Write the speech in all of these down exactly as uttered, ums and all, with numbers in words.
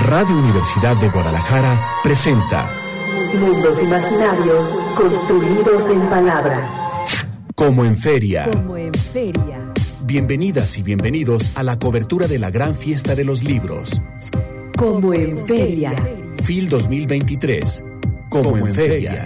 Radio Universidad de Guadalajara presenta Mundos imaginarios construidos en palabras. Como en feria. Como en feria. Bienvenidas y bienvenidos a la cobertura de la gran fiesta de los libros. Como en feria. F I L dos mil veintitrés. Como, Como en feria.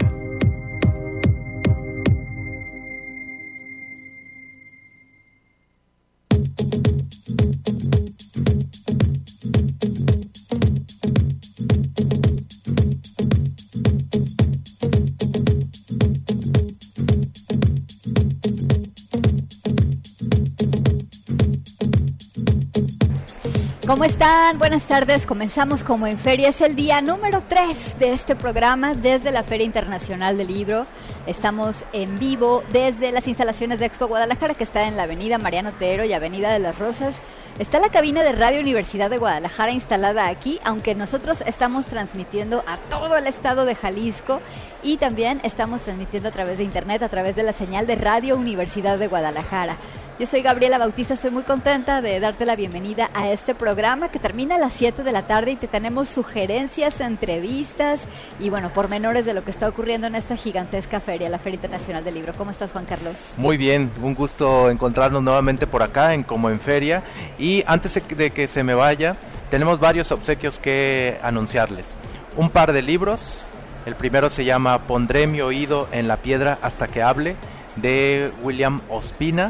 ¿Cómo están? Buenas tardes. Comenzamos Como en Feria. Es el día número tres de este programa desde la Feria Internacional del Libro. Estamos en vivo desde las instalaciones de Expo Guadalajara, que está en la avenida Mariano Otero y avenida de las Rosas. Está la cabina de Radio Universidad de Guadalajara instalada aquí, aunque nosotros estamos transmitiendo a todo el estado de Jalisco y también estamos transmitiendo a través de internet, a través de la señal de Radio Universidad de Guadalajara. Yo soy Gabriela Bautista, estoy muy contenta de darte la bienvenida a este programa que termina a las siete de la tarde y te tenemos sugerencias, entrevistas y bueno, pormenores de lo que está ocurriendo en esta gigantesca feria, la Feria Internacional del Libro. ¿Cómo estás, Juan Carlos? Muy bien, un gusto encontrarnos nuevamente por acá en Como en Feria. Y antes de que se me vaya, tenemos varios obsequios que anunciarles. Un par de libros, el primero se llama Pondré mi oído en la piedra hasta que hable, de William Ospina.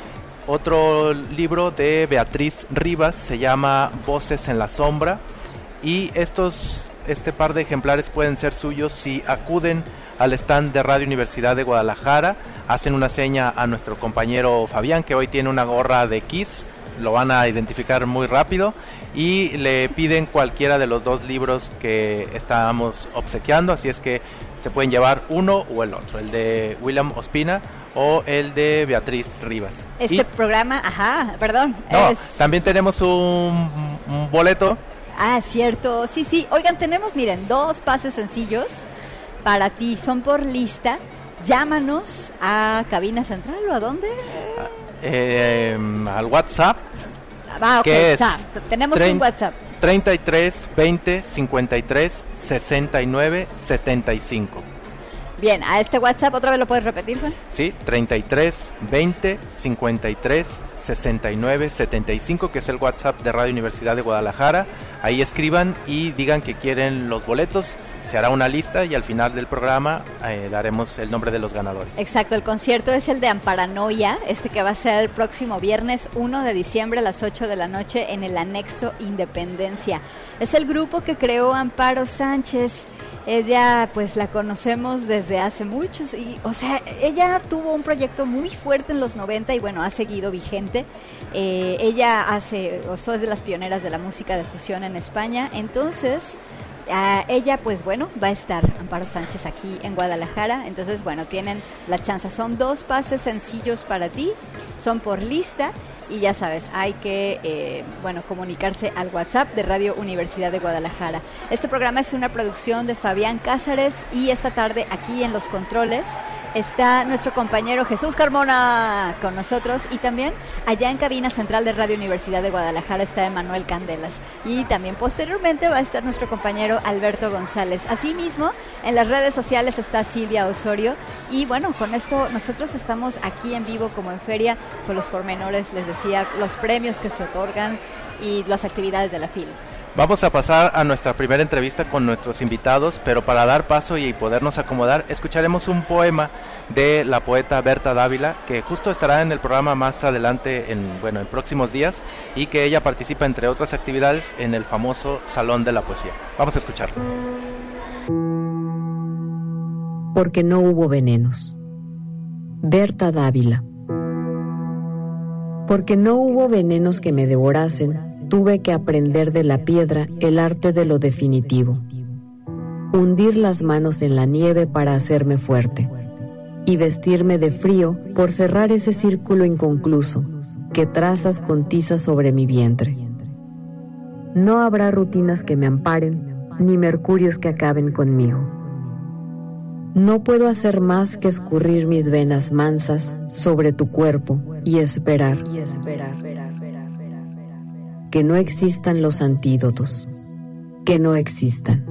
Otro libro de Beatriz Rivas se llama Voces en la sombra, y estos este par de ejemplares pueden ser suyos si acuden al stand de Radio Universidad de Guadalajara, hacen una seña a nuestro compañero Fabián, que hoy tiene una gorra de Kiss, lo van a identificar muy rápido, y le piden cualquiera de los dos libros que estamos obsequiando, así es que se pueden llevar uno o el otro, el de William Ospina o el de Beatriz Rivas. Este y, programa, ajá, perdón. No, es... también tenemos un, un boleto. Ah, cierto, sí, sí. Oigan, tenemos, miren, dos pases sencillos para ti, son por lista. Llámanos a Cabina Central o a dónde? Eh, al WhatsApp. Ah, ok, que es tenemos trein, un WhatsApp. treinta y tres, veinte, cincuenta y tres, sesenta y nueve, setenta y cinco. Bien, a este WhatsApp, ¿otra vez lo puedes repetir, Juan? Sí, treinta y tres, veinte, cincuenta y tres, sesenta y nueve, setenta y cinco, que es el WhatsApp de Radio Universidad de Guadalajara. Ahí escriban y digan que quieren los boletos, se hará una lista y al final del programa eh, daremos el nombre de los ganadores. Exacto, el concierto es el de Amparanoia, este que va a ser el próximo viernes uno de diciembre a las ocho de la noche en el Anexo Independencia. Es el grupo que creó Amparo Sánchez. Ella, pues la conocemos desde hace muchos y, o sea, ella tuvo un proyecto muy fuerte en los noventa y bueno, ha seguido vigente. Eh, ella hace, o sea, es de las pioneras de la música de fusión en España, entonces... Uh, ella, pues bueno, va a estar Amparo Sánchez aquí en Guadalajara. Entonces, bueno, tienen la chance. Son dos pases sencillos para ti, son por lista. Y ya sabes, hay que, eh, bueno, comunicarse al WhatsApp de Radio Universidad de Guadalajara. Este programa es una producción de Fabián Cázares y esta tarde aquí en los controles está nuestro compañero Jesús Carmona con nosotros y también allá en cabina central de Radio Universidad de Guadalajara está Emanuel Candelas y también posteriormente va a estar nuestro compañero Alberto González. Asimismo, en las redes sociales está Silvia Osorio y bueno, con esto nosotros estamos aquí en vivo como en feria con los pormenores, les decía, los premios que se otorgan y las actividades de la F I L. Vamos a pasar a nuestra primera entrevista con nuestros invitados, pero para dar paso y podernos acomodar, escucharemos un poema de la poeta Berta Dávila, que justo estará en el programa más adelante, en, bueno, en próximos días, y que ella participa, entre otras actividades, en el famoso Salón de la Poesía. Vamos a escucharlo. Porque no hubo venenos. Berta Dávila. Porque no hubo venenos que me devorasen, tuve que aprender de la piedra el arte de lo definitivo. Hundir las manos en la nieve para hacerme fuerte. Y vestirme de frío por cerrar ese círculo inconcluso que trazas con tiza sobre mi vientre. No habrá rutinas que me amparen, ni mercurios que acaben conmigo. No puedo hacer más que escurrir mis venas mansas sobre tu cuerpo y esperar, y esperar que no existan los antídotos. que no existan.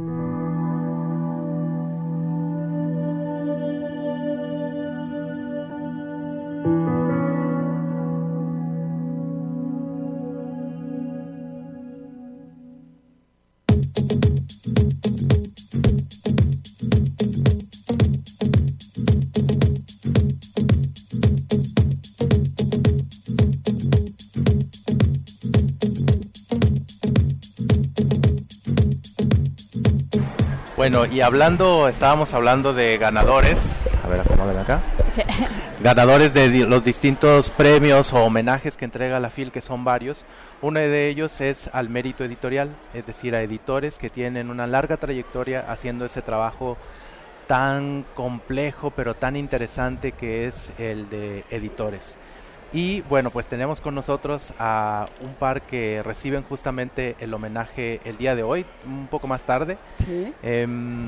Bueno, y hablando, estábamos hablando de ganadores, a ver, acomódenme acá, sí. Ganadores de di- los distintos premios o homenajes que entrega la F I L, que son varios. Uno de ellos es al mérito editorial, es decir, a editores que tienen una larga trayectoria haciendo ese trabajo tan complejo pero tan interesante que es el de editores. Y bueno, pues tenemos con nosotros a un par que reciben justamente el homenaje el día de hoy, un poco más tarde. Sí. Eh,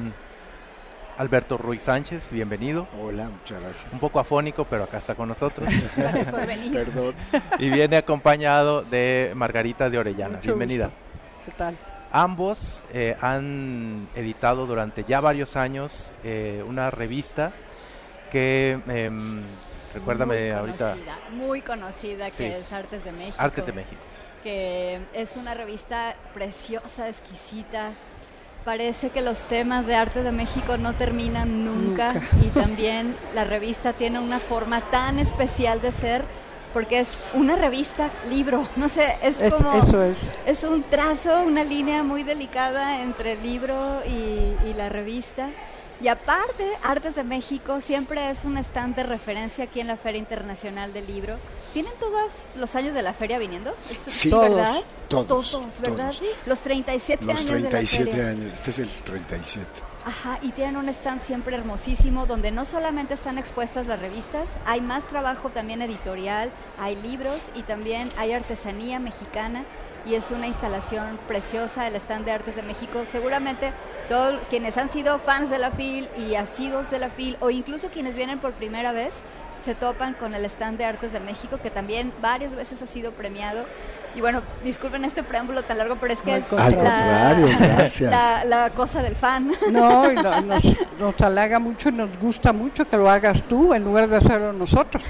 Alberto Ruiz Sánchez, bienvenido. Hola, muchas gracias. Un poco afónico, pero acá está con nosotros. Gracias por venir. Perdón. Y viene acompañado de Margarita de Orellana. Mucho Bienvenida. gusto. ¿Qué tal? Ambos eh, han editado durante ya varios años eh, una revista que... Eh, Recuérdame muy ahorita. Conocida, muy conocida, Sí. que es Artes de México. Artes de México. Que es una revista preciosa, exquisita. Parece que los temas de Artes de México no terminan nunca. Nunca. Y también la revista tiene una forma tan especial de ser, porque es una revista libro. No sé, es, Es- como... eso es. Es un trazo, una línea muy delicada entre el libro y, y la revista. Y aparte, Artes de México siempre es un stand de referencia aquí en la Feria Internacional del Libro. ¿Tienen todos los años de la feria viniendo? ¿Eso Sí. es verdad? Todos, Todos, ¿verdad? todos. Los treinta y siete Los años treinta y de siete la feria. años, este es el treinta y siete. Ajá, y tienen un stand siempre hermosísimo donde no solamente están expuestas las revistas, hay más trabajo también editorial, hay libros y también hay artesanía mexicana y es una instalación preciosa el stand de Artes de México. Seguramente todos quienes han sido fans de la F I L y asiduos de la F I L o incluso quienes vienen por primera vez se topan con el stand de Artes de México, que también varias veces ha sido premiado. Y bueno, disculpen este preámbulo tan largo, pero es que Al es contrario. Al contrario, gracias. la, la cosa del fan. No, y no- nos, nos halaga mucho y nos gusta mucho que lo hagas tú en lugar de hacerlo nosotros.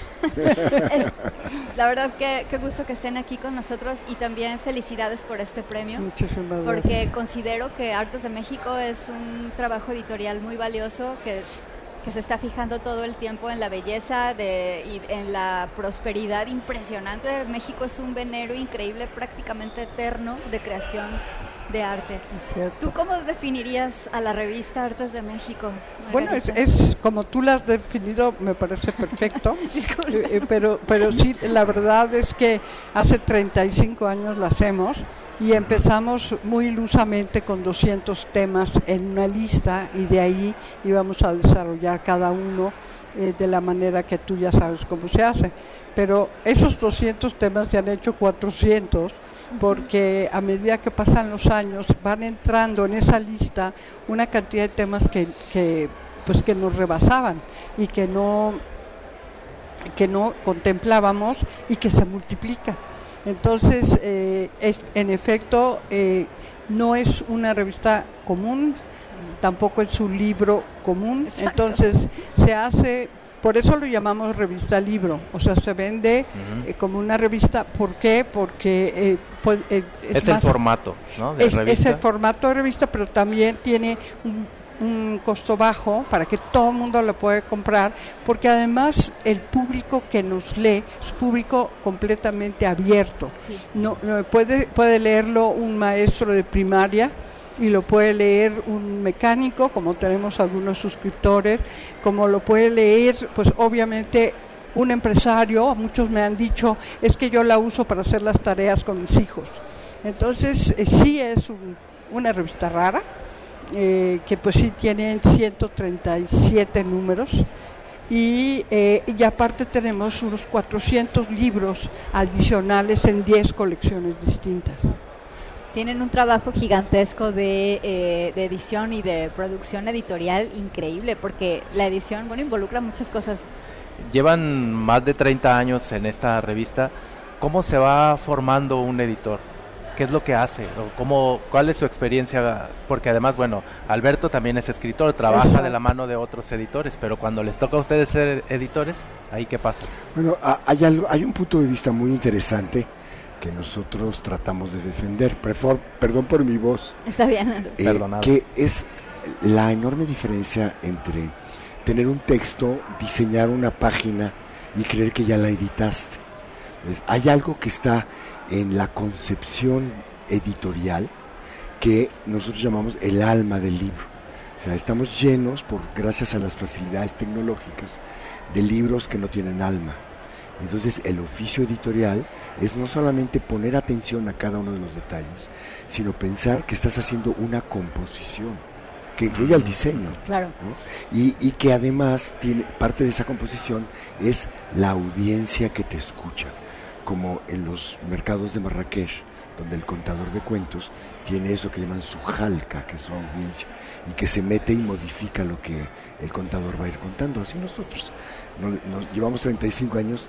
Es- la verdad que qué gusto que estén aquí con nosotros y también felicidades por este premio, Muchísimas porque gracias. considero que Artes de México es un trabajo editorial muy valioso que, que se está fijando todo el tiempo en la belleza de, y en la prosperidad impresionante. México es un venero increíble, prácticamente eterno de creación de arte. Es cierto. ¿Tú cómo definirías a la revista Artes de México, Bueno, es, Margarita? es como tú lo has definido, me parece perfecto. Eh, eh, pero, pero sí, la verdad es que hace treinta y cinco años la hacemos y empezamos muy ilusamente con doscientos temas en una lista y de ahí íbamos a desarrollar cada uno eh, de la manera que tú ya sabes cómo se hace. Pero esos doscientos temas se han hecho cuatrocientos porque a medida que pasan los años van entrando en esa lista una cantidad de temas que, que pues que nos rebasaban y que no que no contemplábamos y que se multiplican. Entonces, eh, es, en efecto, eh, no es una revista común, tampoco es un libro común. Exacto. Entonces, se hace, por eso lo llamamos revista libro, o sea, se vende Ujú. eh, como una revista. ¿Por qué? Porque eh, pues, eh, es, Es, el más- formato, ¿no? De es, es revista. el formato de revista, pero también tiene un, un costo bajo para que todo el mundo lo pueda comprar, porque además el público que nos lee es público completamente abierto. Sí. No, no, puede, puede leerlo un maestro de primaria y lo puede leer un mecánico, como tenemos algunos suscriptores, como lo puede leer, pues obviamente un empresario. Muchos me han dicho, es que yo la uso para hacer las tareas con mis hijos. Entonces, eh, sí es un- una revista rara, eh, que pues sí tiene ciento treinta y siete números. Y, eh, y aparte tenemos unos cuatrocientos libros adicionales en diez colecciones distintas. Tienen un trabajo gigantesco de, eh, de edición y de producción editorial increíble, porque la edición, bueno, involucra muchas cosas. Llevan más de treinta años en esta revista. ¿Cómo se va formando un editor? ¿Qué es lo que hace? ¿O cómo, ¿Cuál es su experiencia? Porque además, bueno, Alberto también es escritor, trabaja Eso. de la mano de otros editores, pero cuando les toca a ustedes ser editores, ¿ahí qué pasa? Bueno, hay, algo, hay un punto de vista muy interesante que nosotros tratamos de defender. Prefor, perdón por mi voz. Está bien. Eh, que es la enorme diferencia entre tener un texto, diseñar una página y creer que ya la editaste. Entonces, hay algo que está en la concepción editorial que nosotros llamamos el alma del libro. O sea, estamos llenos, por gracias a las facilidades tecnológicas, de libros que no tienen alma. Entonces, el oficio editorial es no solamente poner atención a cada uno de los detalles, sino pensar que estás haciendo una composición que incluye el diseño. Claro. ¿no? Y, y que además tiene parte de esa composición es la audiencia que te escucha, como en los mercados de Marrakech, donde el contador de cuentos tiene eso que llaman su jalca, que es su audiencia, y que se mete y modifica lo que el contador va a ir contando. Así nosotros nos, nos llevamos treinta y cinco años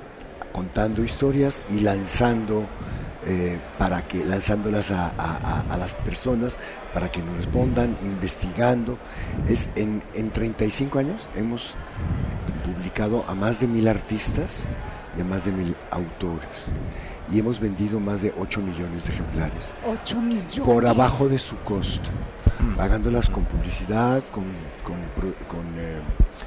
contando historias y lanzando eh, para que lanzándolas a, a, a las personas para que nos respondan, investigando. Es en, en treinta y cinco años hemos publicado a más de mil artistas y a más de mil autores, y hemos vendido más de ocho millones de ejemplares. ocho millones. Por abajo de su costo, pagándolas con publicidad, con, con, con eh,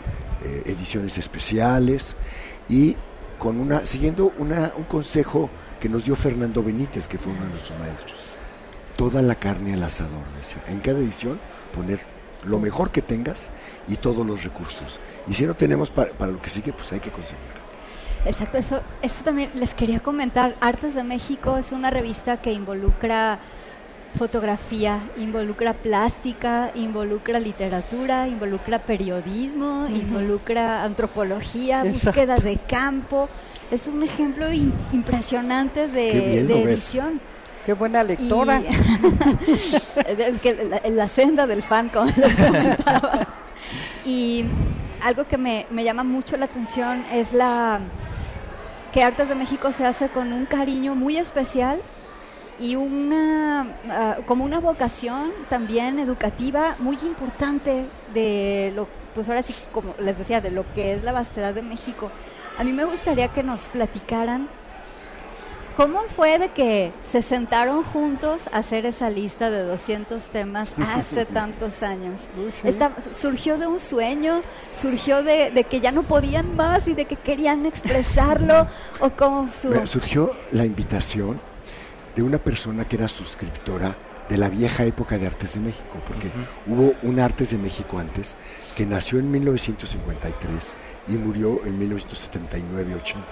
eh, ediciones especiales y con una siguiendo una, un consejo que nos dio Fernando Benítez, que fue uno de nuestros maestros. Toda la carne al asador, decía. En cada edición poner lo mejor que tengas y todos los recursos. Y si no tenemos para, para lo que sigue, pues hay que conseguirlo. Exacto, eso, eso también les quería comentar. Artes de México es una revista que involucra fotografía, involucra plástica, involucra literatura, involucra periodismo, uh-huh. involucra antropología, Exacto. búsqueda de campo. Es un ejemplo in, impresionante de, de edición. Ves. Qué buena lectora. Y, es que la, la senda del fan, como les comentaba. Y algo que me, me llama mucho la atención es la que Artes de México se hace con un cariño muy especial y una uh, como una vocación también educativa muy importante de lo, pues ahora sí, como les decía, de lo que es la vastedad de México. A mí me gustaría que nos platicaran cómo fue de que se sentaron juntos a hacer esa lista de doscientos temas hace tantos años. Esta, surgió de un sueño, surgió de, de que ya no podían más y de que querían expresarlo, o cómo su... surgió la invitación de una persona que era suscriptora de la vieja época de Artes de México, porque uh-huh. hubo un Artes de México antes que nació en mil novecientos cincuenta y tres y murió en mil novecientos setenta y nueve ochenta.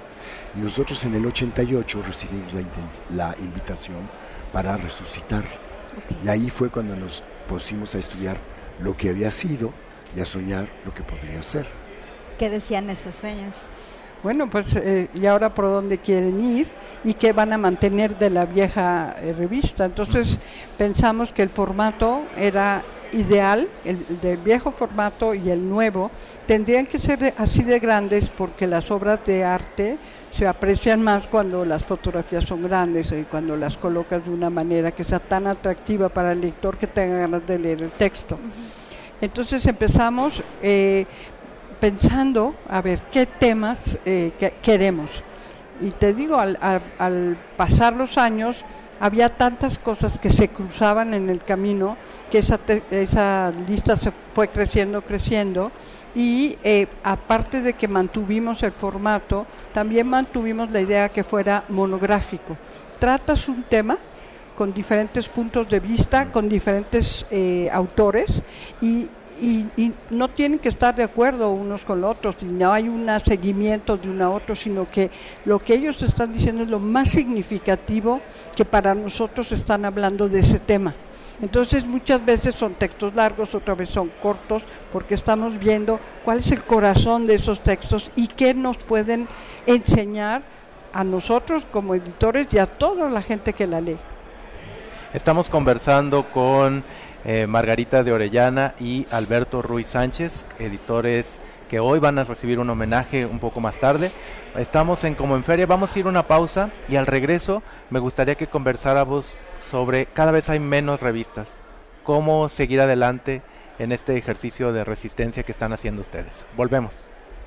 Y nosotros en el ochenta y ocho recibimos la, intens- la invitación para resucitar. Okay. Y ahí fue cuando nos pusimos a estudiar lo que había sido y a soñar lo que podría ser. ¿Qué decían esos sueños? Bueno, pues eh, y ahora por dónde quieren ir y qué van a mantener de la vieja eh, revista. Entonces uh-huh. pensamos que el formato era ideal, el, el del viejo formato y el nuevo tendrían que ser de, así de grandes, porque las obras de arte se aprecian más cuando las fotografías son grandes y cuando las colocas de una manera que sea tan atractiva para el lector que tenga ganas de leer el texto. Uh-huh. Entonces empezamos eh, pensando a ver qué temas eh, que queremos, y te digo, al, al, al pasar los años había tantas cosas que se cruzaban en el camino que esa, te, esa lista se fue creciendo, creciendo y eh, aparte de que mantuvimos el formato, también mantuvimos la idea que fuera monográfico. Tratas un tema con diferentes puntos de vista, con diferentes eh, autores y Y, y no tienen que estar de acuerdo unos con los otros, y no hay un seguimiento de uno a otro, sino que lo que ellos están diciendo es lo más significativo que para nosotros están hablando de ese tema. Entonces muchas veces son textos largos, otras veces son cortos, porque estamos viendo cuál es el corazón de esos textos y qué nos pueden enseñar a nosotros como editores y a toda la gente que la lee. Estamos conversando con Eh, Margarita de Orellana y Alberto Ruiz Sánchez, editores que hoy van a recibir un homenaje un poco más tarde. Estamos en Como en Feria, vamos a ir a una pausa y al regreso me gustaría que conversáramos sobre cada vez hay menos revistas, cómo seguir adelante en este ejercicio de resistencia que están haciendo ustedes. Volvemos.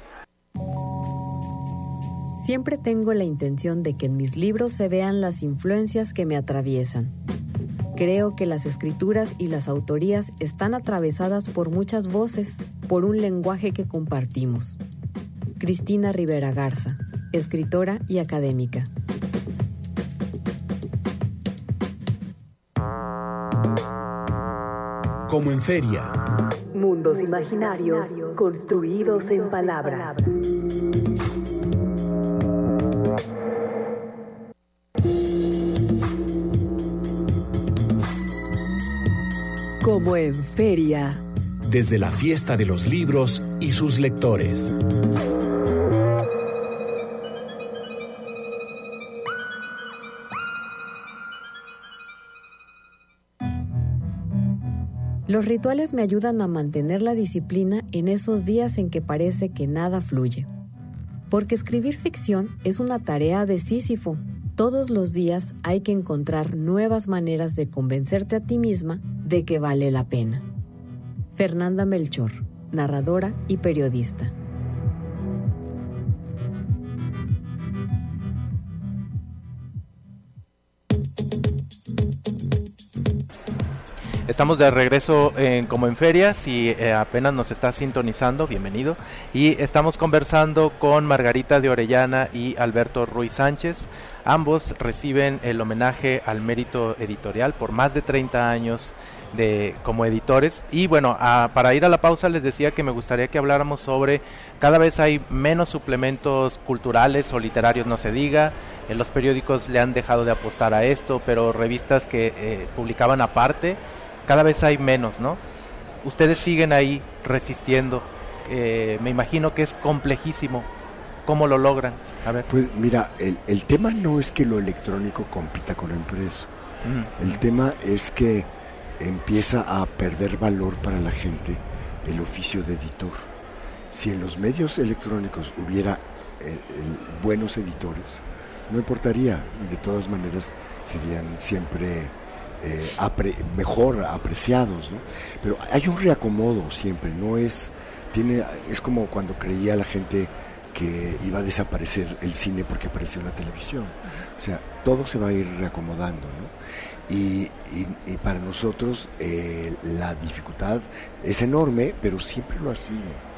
Siempre tengo la intención de que en mis libros se vean las influencias que me atraviesan. Creo que las escrituras y las autorías están atravesadas por muchas voces, por un lenguaje que compartimos. Cristina Rivera Garza, escritora y académica. Como en Feria. Mundos imaginarios construidos en palabras. Como en Feria. Desde la fiesta de los libros y sus lectores. Los rituales me ayudan a mantener la disciplina en esos días en que parece que nada fluye. Porque escribir ficción es una tarea de Sísifo. Todos los días hay que encontrar nuevas maneras de convencerte a ti misma de que vale la pena. Fernanda Melchor, narradora y periodista. Estamos de regreso en Como en Feria, si eh, apenas nos está sintonizando, bienvenido. Y estamos conversando con Margarita de Orellana y Alberto Ruiz Sánchez. Ambos reciben el homenaje al mérito editorial por más de treinta años de como editores. Y bueno, a, para ir a la pausa les decía que me gustaría que habláramos sobre cada vez hay menos suplementos culturales o literarios, no se diga. En los periódicos le han dejado de apostar a esto, pero revistas que eh, publicaban aparte, cada vez hay menos, ¿no? Ustedes siguen ahí resistiendo. Eh, me imagino que es complejísimo. ¿Cómo lo logran? A ver. Pues mira, el, el tema no es que lo electrónico compita con lo impreso. Mm. El tema es que empieza a perder valor para la gente el oficio de editor. Si en los medios electrónicos hubiera el, el, buenos editores, no importaría, de todas maneras serían siempre eh, apre, mejor apreciados, ¿no? Pero hay un reacomodo siempre, no es, tiene, es como cuando creía la gente que iba a desaparecer el cine porque apareció en la televisión. O sea, todo se va a ir reacomodando, ¿no? Y, y, y para nosotros eh, la dificultad es enorme, pero siempre lo ha sido,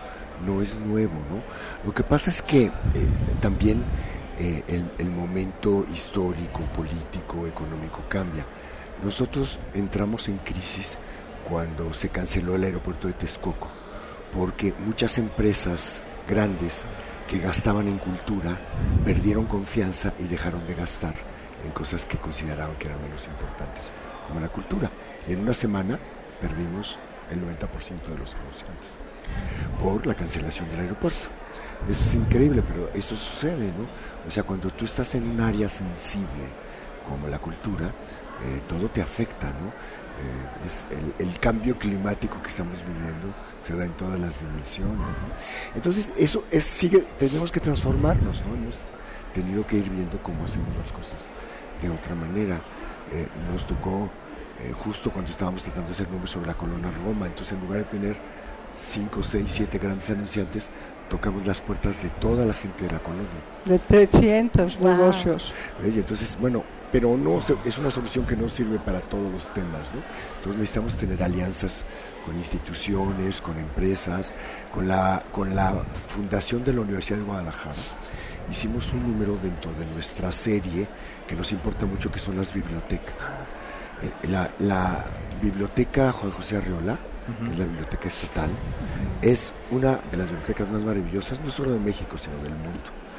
no es nuevo, ¿no? Lo que pasa es que eh, también eh, el, el momento histórico, político, económico cambia. Nosotros entramos en crisis cuando se canceló el aeropuerto de Texcoco, porque muchas empresas grandes que gastaban en cultura perdieron confianza y dejaron de gastar en cosas que consideraban que eran menos importantes, como la cultura. Y en una semana perdimos el noventa por ciento de los anunciantes por la cancelación del aeropuerto. Eso es increíble, pero eso sucede, ¿no? O sea, cuando tú estás en un área sensible como la cultura, eh, todo te afecta, ¿no? Eh, es el, el cambio climático que estamos viviendo se da en todas las dimensiones, ¿no? Entonces eso es, sigue, tenemos que transformarnos, ¿no? Hemos tenido que ir viendo cómo hacemos las cosas de otra manera. Eh, nos tocó eh, justo cuando estábamos tratando de hacer nombres sobre la colonia Roma, entonces en lugar de tener cinco, seis, siete grandes anunciantes, tocamos las puertas de toda la gente de la colonia. De trescientos wow. negocios. Y entonces, bueno, pero no es una solución que no sirve para todos los temas, ¿no? Entonces necesitamos tener alianzas con instituciones, con empresas, con la, con la fundación de la Universidad de Guadalajara. Hicimos un número dentro de nuestra serie que nos importa mucho, que son las bibliotecas. Eh, la, la biblioteca Juan José Arreola, uh-huh. que es la biblioteca estatal, uh-huh. es una de las bibliotecas más maravillosas, no solo de México, sino del mundo.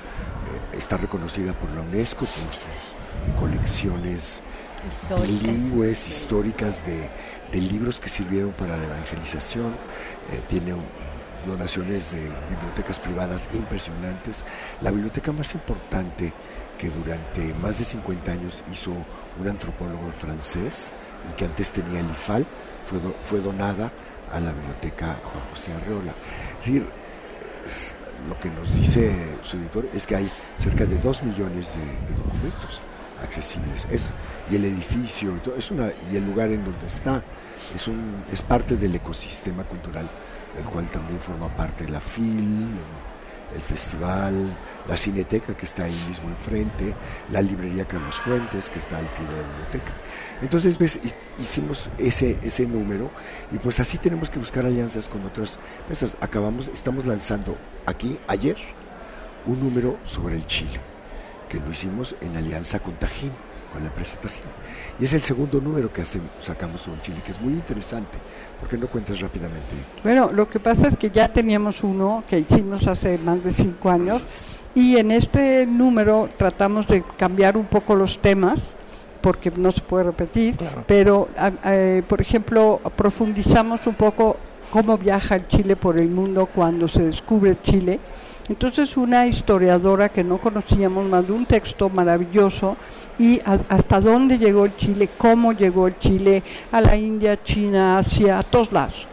Eh, está reconocida por la UNESCO por sus colecciones históricas. bilingües, históricas de, de libros que sirvieron para la evangelización. Eh, tiene un, donaciones de bibliotecas privadas impresionantes. La biblioteca más importante que durante más de cincuenta años hizo un antropólogo francés y que antes tenía el I F A L, fue, do, fue donada a la biblioteca Juan José Arreola. Es decir, es, lo que nos dice su editor es que hay cerca de dos millones de, de documentos accesibles. Es, y el edificio, y, todo, es una, y el lugar en donde está, es, un, es parte del ecosistema cultural, del cual también forma parte la F I L, el festival, la Cineteca, que está ahí mismo enfrente, la librería Carlos Fuentes, que está al pie de la biblioteca. Entonces, ves, hicimos ese, ese número, y pues así tenemos que buscar alianzas con otras mesas. Acabamos, estamos lanzando aquí, ayer, un número sobre el Chile, que lo hicimos en alianza con Tajín, con la empresa Tajín. Y es el segundo número que hacemos, sacamos sobre el Chile, que es muy interesante. ¿Por qué no cuentas rápidamente? Bueno, lo que pasa es que ya teníamos uno que hicimos hace más de cinco años, y en este número tratamos de cambiar un poco los temas, porque no se puede repetir, claro. pero, eh, por ejemplo, profundizamos un poco cómo viaja el Chile por el mundo cuando se descubre Chile. Entonces, una historiadora que no conocíamos mandó un texto maravilloso, y a, hasta dónde llegó el Chile, cómo llegó el Chile a la India, China, Asia, a todos lados.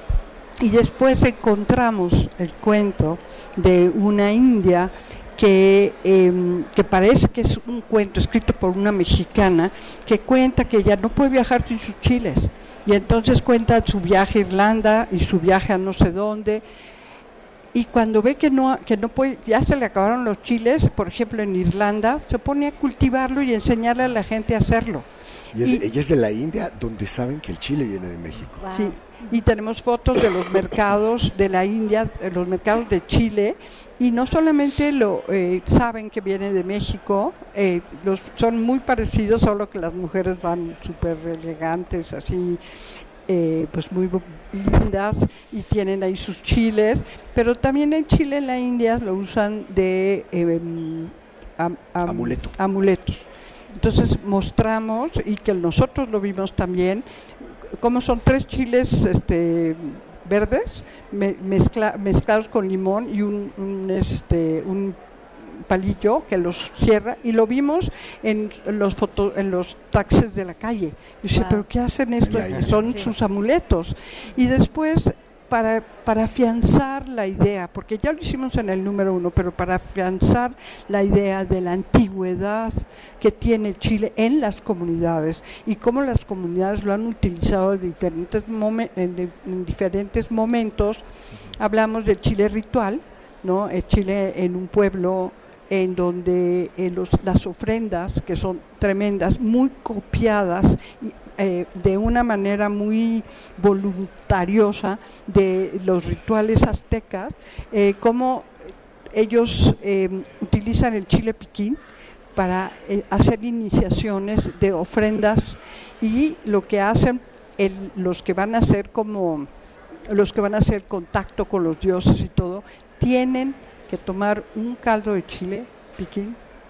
Y después encontramos el cuento de una india que, eh, que parece que es un cuento escrito por una mexicana, que cuenta que ella no puede viajar sin sus chiles, y entonces cuenta su viaje a Irlanda y su viaje a no sé dónde, y cuando ve que no que no puede, ya se le acabaron los chiles, por ejemplo en Irlanda, se pone a cultivarlo y enseñarle a la gente a hacerlo. Y, es, y ella es de la India, donde saben que el chile viene de México. Wow. Sí, y tenemos fotos de los mercados de la India, los mercados de Chile, y no solamente lo eh, saben que viene de México, eh, los son muy parecidos, solo que las mujeres van súper elegantes, así, eh, pues muy lindas, y tienen ahí sus chiles, pero también en Chile, en la India, lo usan de eh, am, am, Amuleto. amuletos. Entonces mostramos, y que nosotros lo vimos también, como son tres chiles este, verdes me, mezcla, mezclados con limón y un, un, este, un palillo que los cierra, y lo vimos en los foto, en los taxis de la calle. Y dice, wow. ¿Pero qué hacen esto? Son sí. sus amuletos. Y después, para, para afianzar la idea, porque ya lo hicimos en el número uno, pero para afianzar la idea de la antigüedad que tiene Chile en las comunidades, y cómo las comunidades lo han utilizado en diferentes, momen- en, de, en diferentes momentos, hablamos del Chile ritual, ¿no? El Chile en un pueblo en donde eh, los, las ofrendas, que son tremendas, muy copiadas, y Eh, de una manera muy voluntariosa de los rituales aztecas, eh, como ellos eh, utilizan el chile piquín para eh, hacer iniciaciones de ofrendas, y lo que hacen el, los que van a hacer como los que van a hacer contacto con los dioses y todo, tienen que tomar un caldo de chile piquín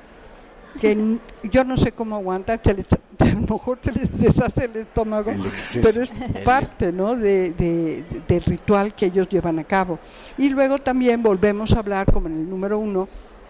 que yo no sé cómo aguantan, se les, a lo mejor se les deshace el estómago, el pero es parte, ¿no?, de, de, de, del ritual que ellos llevan a cabo. Y luego también volvemos a hablar, como en el número uno,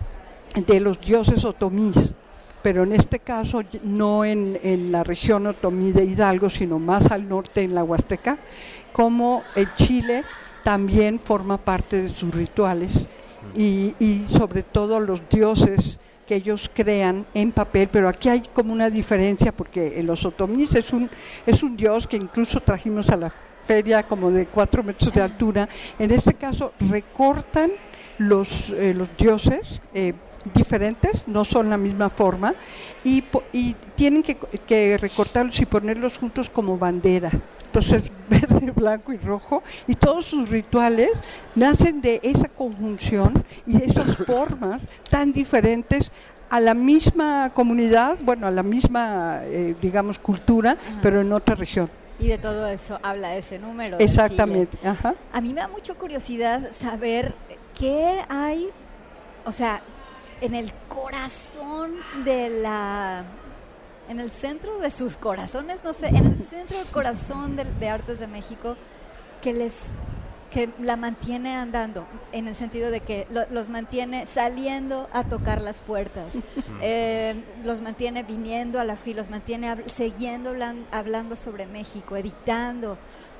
de los dioses otomís, pero en este caso no en, en la región otomí de Hidalgo, sino más al norte, en la Huasteca, como el Chile también forma parte de sus rituales, y, y sobre todo los dioses que ellos crean en papel, pero aquí hay como una diferencia, porque en los otomís es un es un dios que incluso trajimos a la feria, como de cuatro metros de altura. En este caso recortan los eh, los dioses eh, diferentes, no son la misma forma, y, y tienen que, que recortarlos y ponerlos juntos como bandera. Entonces, verde, blanco y rojo, y todos sus rituales nacen de esa conjunción y de esas formas tan diferentes a la misma comunidad, bueno, a la misma, eh, digamos, cultura, ajá, pero en otra región. Y de todo eso habla ese número. Exactamente. Ajá. A mí me da mucha curiosidad saber qué hay, o sea, en el corazón de la... en el centro de sus corazones, no sé, en el centro del corazón de, de Artes de México, que les que la mantiene andando, en el sentido de que lo, los mantiene saliendo a tocar las puertas, eh, los mantiene viniendo a la F I L, los mantiene hab- siguiendo hablan, hablando sobre México, editando,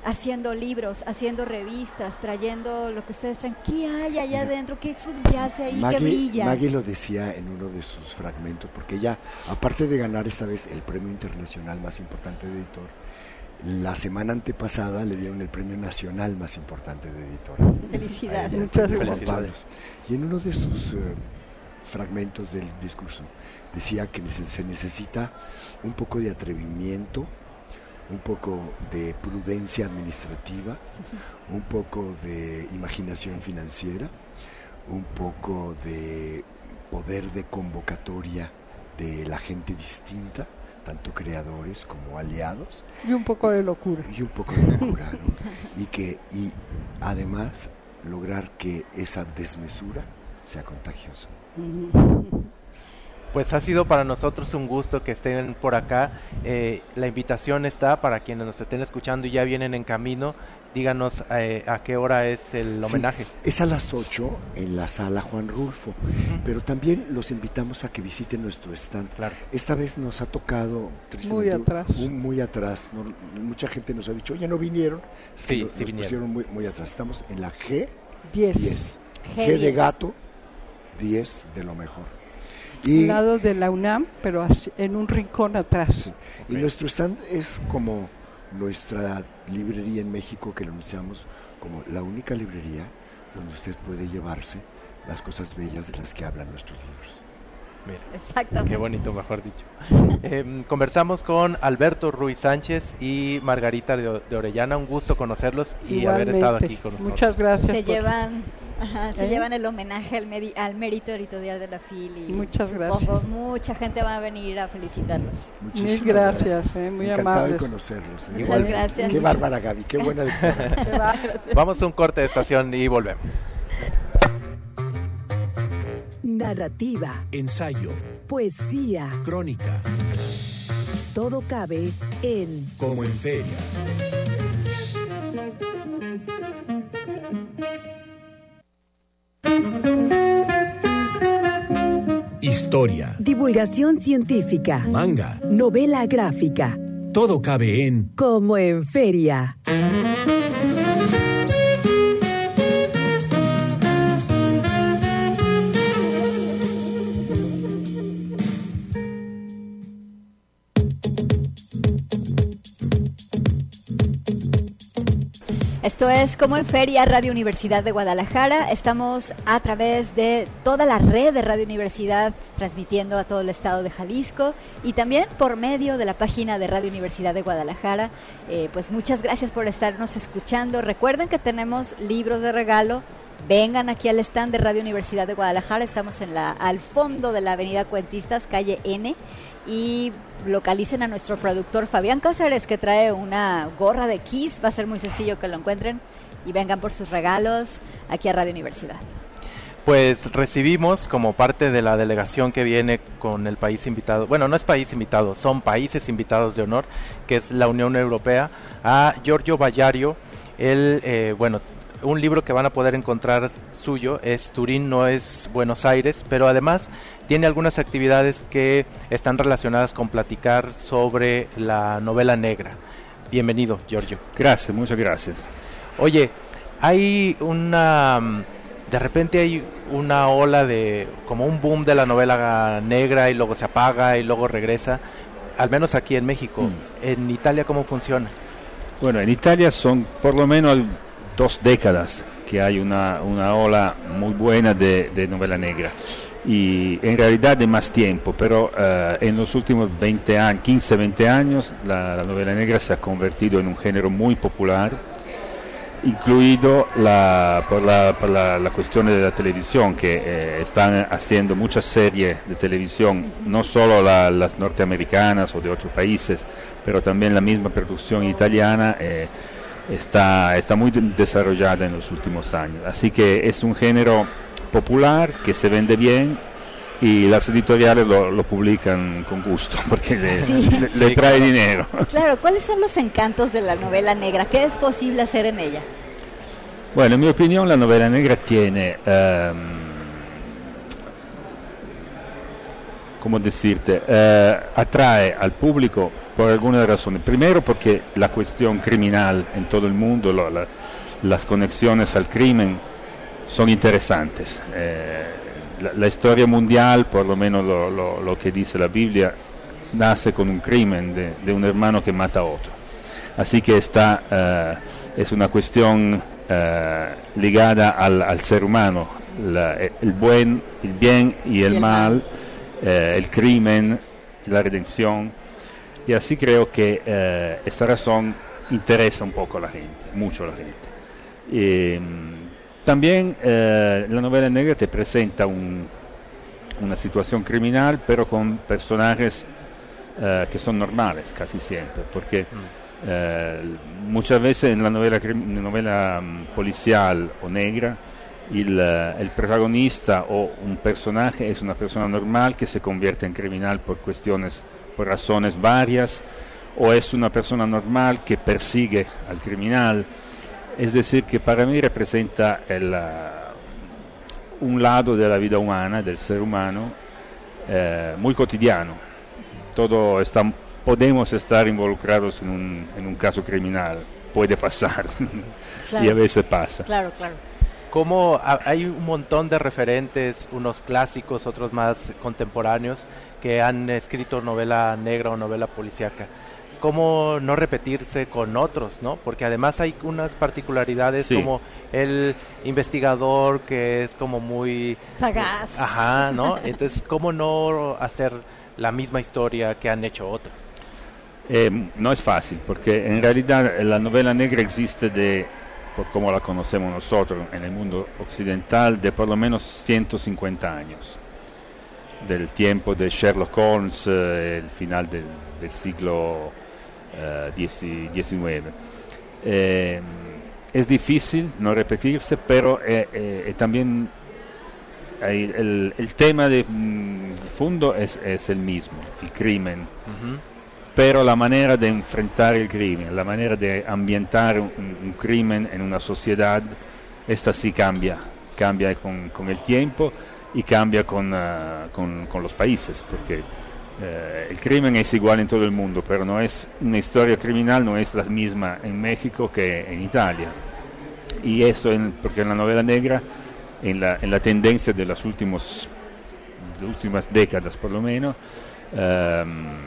haciendo libros, haciendo revistas, trayendo lo que ustedes traen. ¿Qué hay allá adentro? ¿Qué subyace ahí? Maggie, ¿Qué brilla? Maggie lo decía en uno de sus fragmentos, porque ella, aparte de ganar esta vez el premio internacional más importante de editor, la semana antepasada le dieron el premio nacional más importante de editor. Felicidades. Ella, Muchas Juan gracias. Pablo. Y en uno de sus uh, fragmentos del discurso decía que se necesita un poco de atrevimiento, un poco de prudencia administrativa, un poco de imaginación financiera, un poco de poder de convocatoria de la gente distinta, tanto creadores como aliados. Y un poco de locura. Y un poco de locura, ¿no? Y que, y además lograr que esa desmesura sea contagiosa. Pues ha sido para nosotros un gusto que estén por acá. Eh, la invitación está para quienes nos estén escuchando y ya vienen en camino. Díganos eh, a qué hora es el homenaje. Sí, es a las ocho en la sala Juan Rulfo, uh-huh. Pero también los invitamos a que visiten nuestro stand. Claro. Esta vez nos ha tocado muy atrás. Muy, muy atrás. No, mucha gente nos ha dicho, oye, no vinieron. Sí, nos, sí nos vinieron. pusieron muy, muy atrás. Estamos en la G diez. G, G de gato, diez de lo mejor. Y, al lado de la UNAM, pero en un rincón atrás. Sí. Okay. Y nuestro stand es como nuestra librería en México, que lo anunciamos como la única librería donde usted puede llevarse las cosas bellas de las que hablan nuestros libros. Mira, exactamente. Qué bonito, mejor dicho. Eh, conversamos con Alberto Ruiz Sánchez y Margarita de, de Orellana. Un gusto conocerlos y igualmente haber estado aquí con nosotros. Muchas gracias. Se por... llevan... Ajá, se ¿Eh? llevan el homenaje al, medi- al mérito editorial de la F I L y muchas supongo gracias. Mucha gente va a a a felicitarlos. Muchísimas Mil gracias, gracias. Eh, muy Encantado amables. de conocerlos. Eh. Muchas Igual, gracias. Qué bárbara, Gaby, qué buena lectura. Vamos a un corte de estación y volvemos. Narrativa, ensayo, poesía, crónica. Todo cabe en Como en Feria. Historia, divulgación científica, manga, novela gráfica. Todo cabe en Como en Feria. Esto es Como en Feria, Radio Universidad de Guadalajara. Estamos a través de toda la red de Radio Universidad, transmitiendo a todo el estado de Jalisco y también por medio de la página de Radio Universidad de Guadalajara. Eh, pues muchas gracias por estarnos escuchando. Recuerden que tenemos libros de regalo. Vengan aquí al stand de Radio Universidad de Guadalajara. Estamos en la, al fondo de la avenida Cuentistas, calle N. Y localicen a nuestro productor Fabián Cáceres, que trae una gorra de Kiss. Va a ser muy sencillo que lo encuentren. Y vengan por sus regalos aquí a Radio Universidad. Pues recibimos como parte de la delegación que viene con el país invitado, bueno, no es país invitado, son países invitados de honor, que es la Unión Europea, a Giorgio Ballario. Él, eh, bueno, un libro que van a poder encontrar suyo es Turín no es Buenos Aires, pero además tiene algunas actividades que están relacionadas con platicar sobre la novela negra. Bienvenido, Giorgio. Gracias, muchas gracias. Oye, hay una, de repente hay una ola de, como un boom de la novela negra y luego se apaga y luego regresa, al menos aquí en México. Mm. ¿En Italia cómo funciona? Bueno, en Italia son por lo menos dos décadas que hay una, una ola muy buena de, de novela negra. Y en realidad de más tiempo, pero uh, en los últimos veinte años, quince, veinte años, la, la novela negra se ha convertido en un género muy popular, incluido la, por, la, por la, la cuestión de la televisión, que eh, están haciendo muchas series de televisión, no solo la, las norteamericanas o de otros países, pero también la misma producción italiana eh, está, está muy desarrollada en los últimos años. Así que es un género popular que se vende bien y las editoriales lo, lo publican con gusto porque le, sí. le, le trae dinero. Claro, ¿cuáles son los encantos de la novela negra? ¿Qué es posible hacer en ella? Bueno, en mi opinión la novela negra tiene, um, ¿cómo decirte? Uh, atrae al público por algunas razones. Primero porque la cuestión criminal en todo el mundo, lo, la, las conexiones al crimen son interesantes. Eh, la, la historia mundial, por lo menos lo, lo, lo que dice la Biblia, nace con un crimen de, de un hermano que mata a otro. Así que está, uh, es una cuestión uh, ligada al, al ser humano, la, el buen, el bien y el, y el mal, mal. Uh, el crimen, la redención. Y así creo que uh, esta razón interesa un poco a la gente, mucho a la gente. Y, también uh, la novela negra te presenta un, una situación criminal, pero con personajes uh, que son normales casi siempre, porque mm. uh, muchas veces en la novela, en la novela um, policial o negra, il, uh, el protagonista o un personaje es una persona normal que se convierte en criminal por cuestiones, por razones varias, o es una persona normal que persigue al criminal. Es decir, que para mí representa el, uh, un lado de la vida humana, del ser humano, eh, muy cotidiano. Todo está, podemos estar involucrados en un, en un caso criminal, puede pasar, claro. Y a veces pasa. Claro, claro. Como hay un montón de referentes, unos clásicos, otros más contemporáneos, que han escrito novela negra o novela policíaca. ¿Cómo no repetirse con otros, no? Porque además hay unas particularidades, sí, como el investigador que es como muy sagaz. Eh, ajá, ¿no? Entonces, ¿cómo no hacer la misma historia que han hecho otras? Eh, no es fácil, porque en realidad la novela negra existe de, por como la conocemos nosotros en el mundo occidental, de por lo menos ciento cincuenta años. Del tiempo de Sherlock Holmes, eh, el final del, del siglo Uh, diecinueve. Eh, es difícil no repetirse, pero eh, eh, también hay el, el tema de mm, fondo es, es el mismo, el crimen. Uh-huh. Pero la manera de enfrentar el crimen, la manera de ambientar un, un crimen en una sociedad, esta sí cambia, cambia con, con el tiempo y cambia con, uh, con, con los países, porque Eh, el crimen es igual en todo el mundo, pero no es una historia criminal, no es la misma en México que en Italia. Y eso en, porque en la novela negra, en la, en la tendencia de las, últimos, de las últimas décadas por lo menos, eh,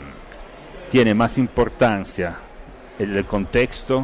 tiene más importancia el, el contexto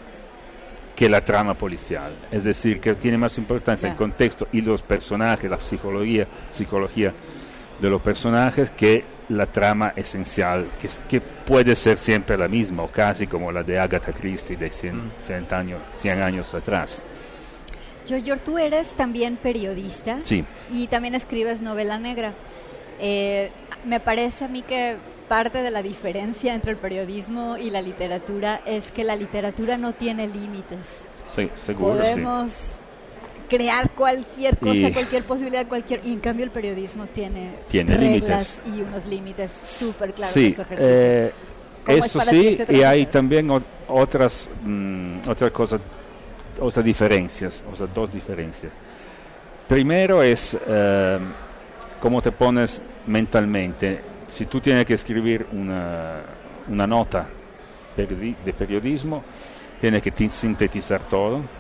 que la trama policial. Es decir, que tiene más importancia yeah. el contexto y los personajes, la psicología, psicología de los personajes que la trama esencial, que, que puede ser siempre la misma, o casi como la de Agatha Christie de cien, mm. cien, años, cien años atrás. Yoyor, tú eres también periodista, sí, y también escribes novela negra. Eh, me parece a mí que parte de la diferencia entre el periodismo y la literatura es que la literatura no tiene límites. Sí, seguro. Podemos... Sí. crear cualquier cosa, y cualquier posibilidad, cualquier y en cambio el periodismo tiene, tiene reglas límites y unos límites súper claros sí, de su ejercicio. Eh, eso sí, este y hay también o, otras mmm, otras cosas, otras diferencias, o sea, dos diferencias. Primero es eh, cómo te pones mentalmente. Si tú tienes que escribir una, una nota periodi- de periodismo, tienes que t- sintetizar todo.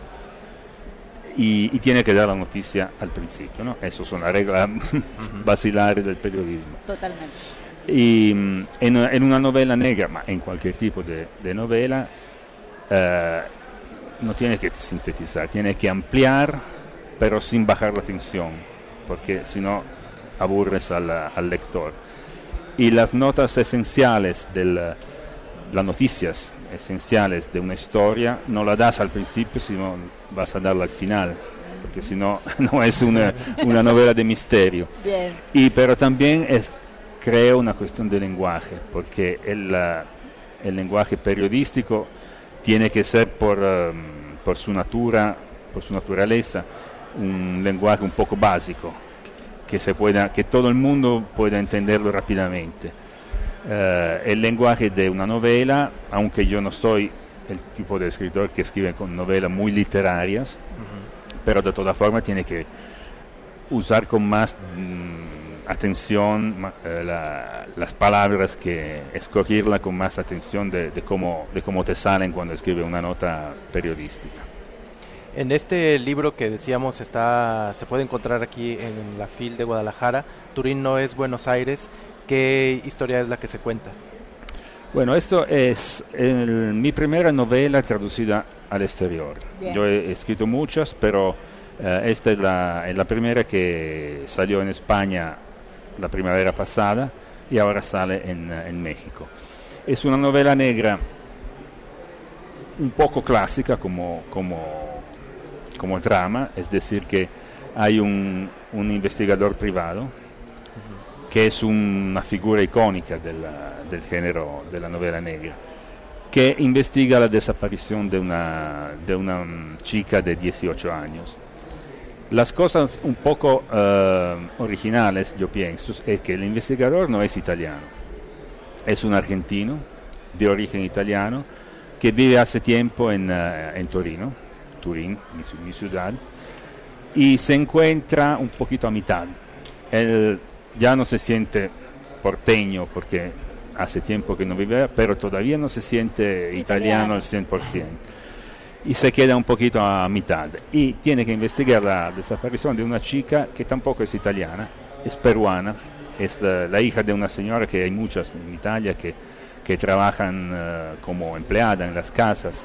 Y, y tiene que dar la noticia al principio, ¿no? Eso son las reglas uh-huh. basilares del periodismo. Totalmente. Y en, en una novela negra, ma en cualquier tipo de, de novela, eh, no tiene que sintetizar, tiene que ampliar, pero sin bajar la tensión, porque si no aburres al, al lector. Y las notas esenciales, del, las noticias esenciales de una historia, no la das al principio, sino vas a darla al final, porque si no, no es una, una novela de misterio. Bien. Y pero también es, creo, una cuestión de lenguaje, porque el, uh, el lenguaje periodístico tiene que ser por, um, por su natura, por su naturaleza, un lenguaje un poco básico, que, se pueda, que todo el mundo pueda entenderlo rápidamente. Uh, el lenguaje de una novela, aunque yo no soy el tipo de escritor que escribe con novelas muy literarias, uh-huh. pero de todas formas tiene que usar con más mmm, atención eh, la, las palabras, que escogerla con más atención de, de, cómo, de cómo te salen cuando escribes una nota periodística. En este libro que decíamos está, se puede encontrar aquí en la F I L de Guadalajara, Turín no es Buenos Aires. ¿Qué historia es la que se cuenta? Bueno, esto es el, mi primera novela traducida al exterior. Bien. Yo he escrito muchas, pero uh, esta es la, es la primera que salió en España la primavera pasada y ahora sale en, en México. Es una novela negra un poco clásica como, como, como trama, es decir, que hay un, un investigador privado que es una figura icónica della, del género de la novela negra, que investiga la desaparición de una, de una chica de dieciocho años. Las cosas un poco uh, originales, yo pienso, es que el investigador no es italiano, es un argentino de origen italiano que vive hace tiempo en, uh, en Torino, Turín, mi, mi ciudad, y se encuentra un poquito a mitad. Él ya no se siente porteño porque hace tiempo que no vive, pero todavía no se siente italiano al cien por ciento. Y se queda un poquito a mitad. Y tiene que investigar la desaparición de una chica que tampoco es italiana, es peruana, es la, la hija de una señora, que hay muchas en Italia que, que trabajan uh, como empleada en las casas.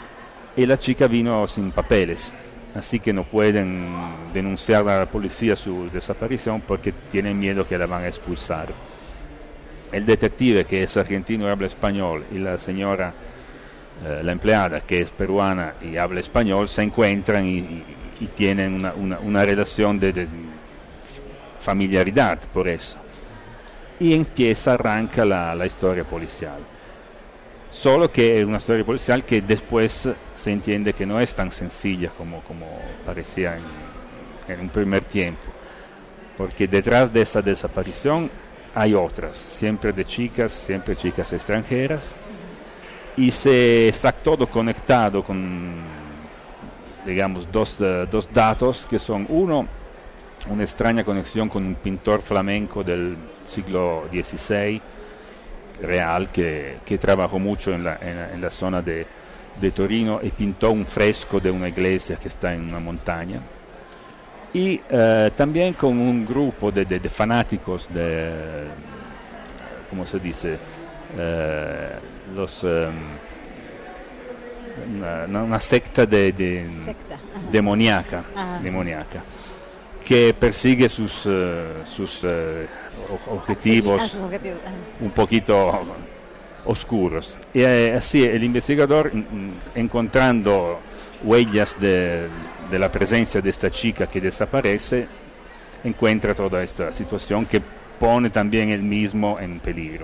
Y la chica vino sin papeles, así que no pueden denunciar a la policía su desaparición porque tienen miedo que la van a expulsar. El detective, que es argentino y habla español, y la señora, eh, la empleada, que es peruana y habla español, se encuentran y, y, y tienen una, una, una relación de, de familiaridad por eso. Y empieza, arranca la, la historia policial. Solo que es una historia policial que después se entiende que no es tan sencilla como, como parecía en, en un primer tiempo, porque detrás de esta desaparición hay otras, siempre de chicas, siempre chicas extranjeras, y se está todo conectado con, digamos, dos, uh, dos datos que son, uno, una extraña conexión con un pintor flamenco del siglo dieciséis, real, que, que trabajó mucho en la, en, en la zona de, de Torino y pintó un fresco de una iglesia que está en una montaña. Y uh, también con un grupo de, de, de fanáticos de, ¿cómo se dice? Uh, los, um, una, una secta, de, de secta. demoníaca, Ajá. demoníaca, que persigue sus, uh, sus uh, objetivos, sí, objetivos. un poquito oscuros. Y eh, así el investigador, in, encontrando huellas de, de la presencia de esta chica que desaparece, encuentra toda esta situación que pone también él mismo en peligro.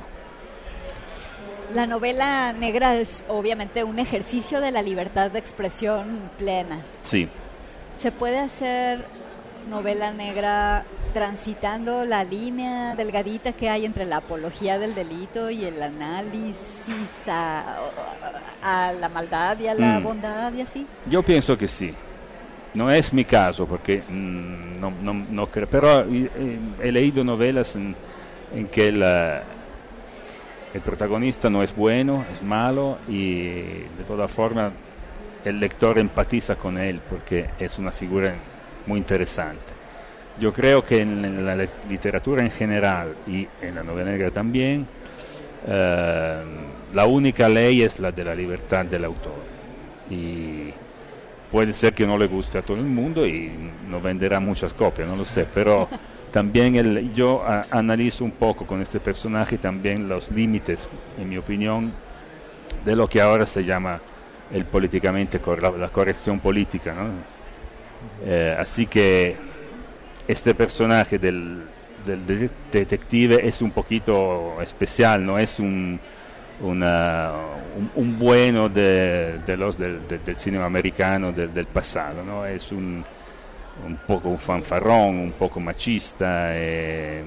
La novela negra es obviamente un ejercicio de la libertad de expresión plena. Sí. ¿Se puede hacer novela negra transitando la línea delgadita que hay entre la apología del delito y el análisis a, a la maldad y a la mm. bondad y así? Yo pienso que sí. No es mi caso porque mm, no, no, no creo, pero eh, he leído novelas en, en que la, el protagonista no es bueno, es malo, y de todas formas el lector empatiza con él porque es una figura muy interesante. Yo creo que en la literatura en general y en la novela negra también, eh, la única ley es la de la libertad del autor. Y puede ser que no le guste a todo el mundo y no venderá muchas copias, no lo sé, pero también el, yo a, analizo un poco con este personaje también los límites, en mi opinión, de lo que ahora se llama el políticamente la, la corrección política, ¿no? Eh, así que este personaje del, del de detective es un poquito especial, no es un, una, un, un bueno de, de los del, de, del cine americano del, del pasado, ¿no? Es un, un poco un fanfarrón, un poco machista, eh,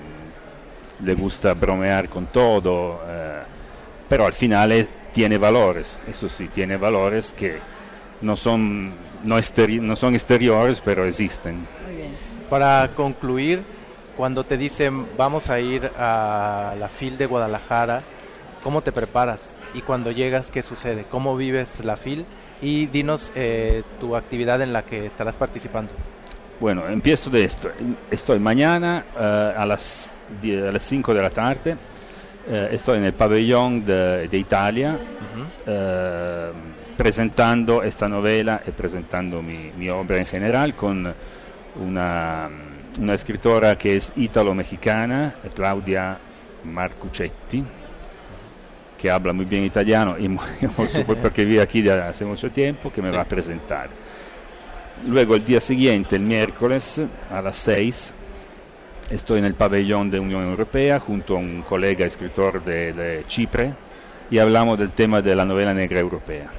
le gusta bromear con todo, eh, pero al final es, tiene valores, eso sí, tiene valores que no son, no, exteri- no son exteriores, pero existen. Para concluir, cuando te dicen vamos a ir a la FIL de Guadalajara, ¿cómo te preparas? Y cuando llegas, ¿qué sucede? ¿Cómo vives la FIL? Y dinos eh, tu actividad en la que estarás participando. Bueno, empiezo de esto. Estoy mañana uh, a las a las cinco de la tarde. Uh, estoy en el pabellón de, de Italia uh-huh. uh, presentando esta novela y presentando mi, mi obra en general con una, una escritora que es ítalo-mexicana, Claudia Marcuccetti, que habla muy bien italiano y por supuesto porque vive aquí de hace mucho tiempo, que me sí. va a presentar. Luego el día siguiente, el miércoles, a las seis, estoy en el pabellón de Unión Europea junto a un colega escritor de, de Chipre y hablamos del tema de la novela negra europea.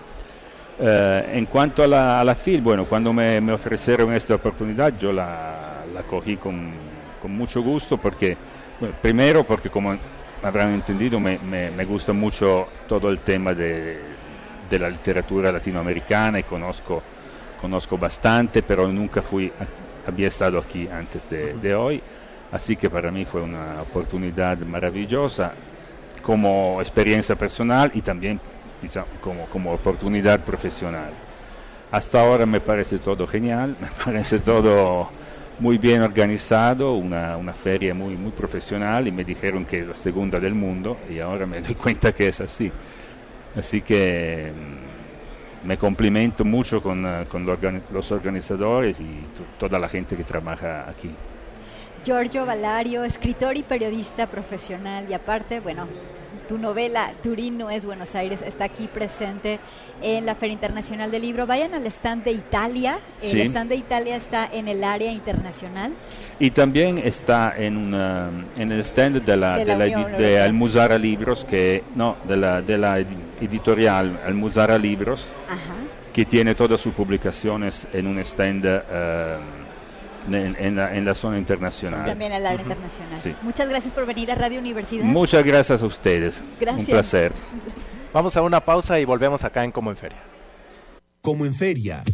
Uh, en cuanto a la, a la FIL, bueno, cuando me, me ofrecieron esta oportunidad yo la, la cogí con, con mucho gusto porque, bueno, primero porque como habrán entendido me, me, me gusta mucho todo el tema de, de la literatura latinoamericana y conozco, conozco bastante, pero nunca fui, había estado aquí antes de, de hoy, así que para mí fue una oportunidad maravillosa como experiencia personal y también Como, como oportunidad profesional. Hasta ahora me parece todo genial, me parece todo muy bien organizado, una, una feria muy, muy profesional y me dijeron que es la segunda del mundo y ahora me doy cuenta que es así. Así que mmm, me complimento mucho con, uh, con lo organi- los organizadores y t- toda la gente que trabaja aquí. Giorgio Valario, escritor y periodista profesional y aparte, bueno, tu novela Turín no es Buenos Aires está aquí presente en la Feria Internacional del Libro. Vayan al stand de Italia, el sí. stand de Italia está en el área internacional. Y también está en, una, en el stand de la, de la, de la de Almuzara Libros, que no, de la, de la editorial Almuzara Libros, Ajá. que tiene todas sus publicaciones en un stand uh, En, en, la, en la zona internacional. También en el área uh-huh. internacional. Sí. Muchas gracias por venir a Radio Universidad. Muchas gracias a ustedes. Gracias. Un placer. Vamos a una pausa y volvemos acá en Como en Feria. Como en Feria.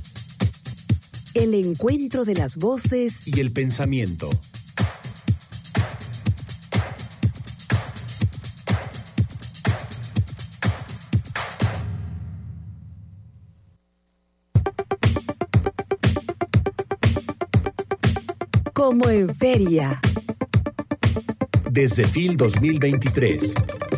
El encuentro de las voces y el pensamiento. Como en Feria. Desde FIL dos mil veintitrés.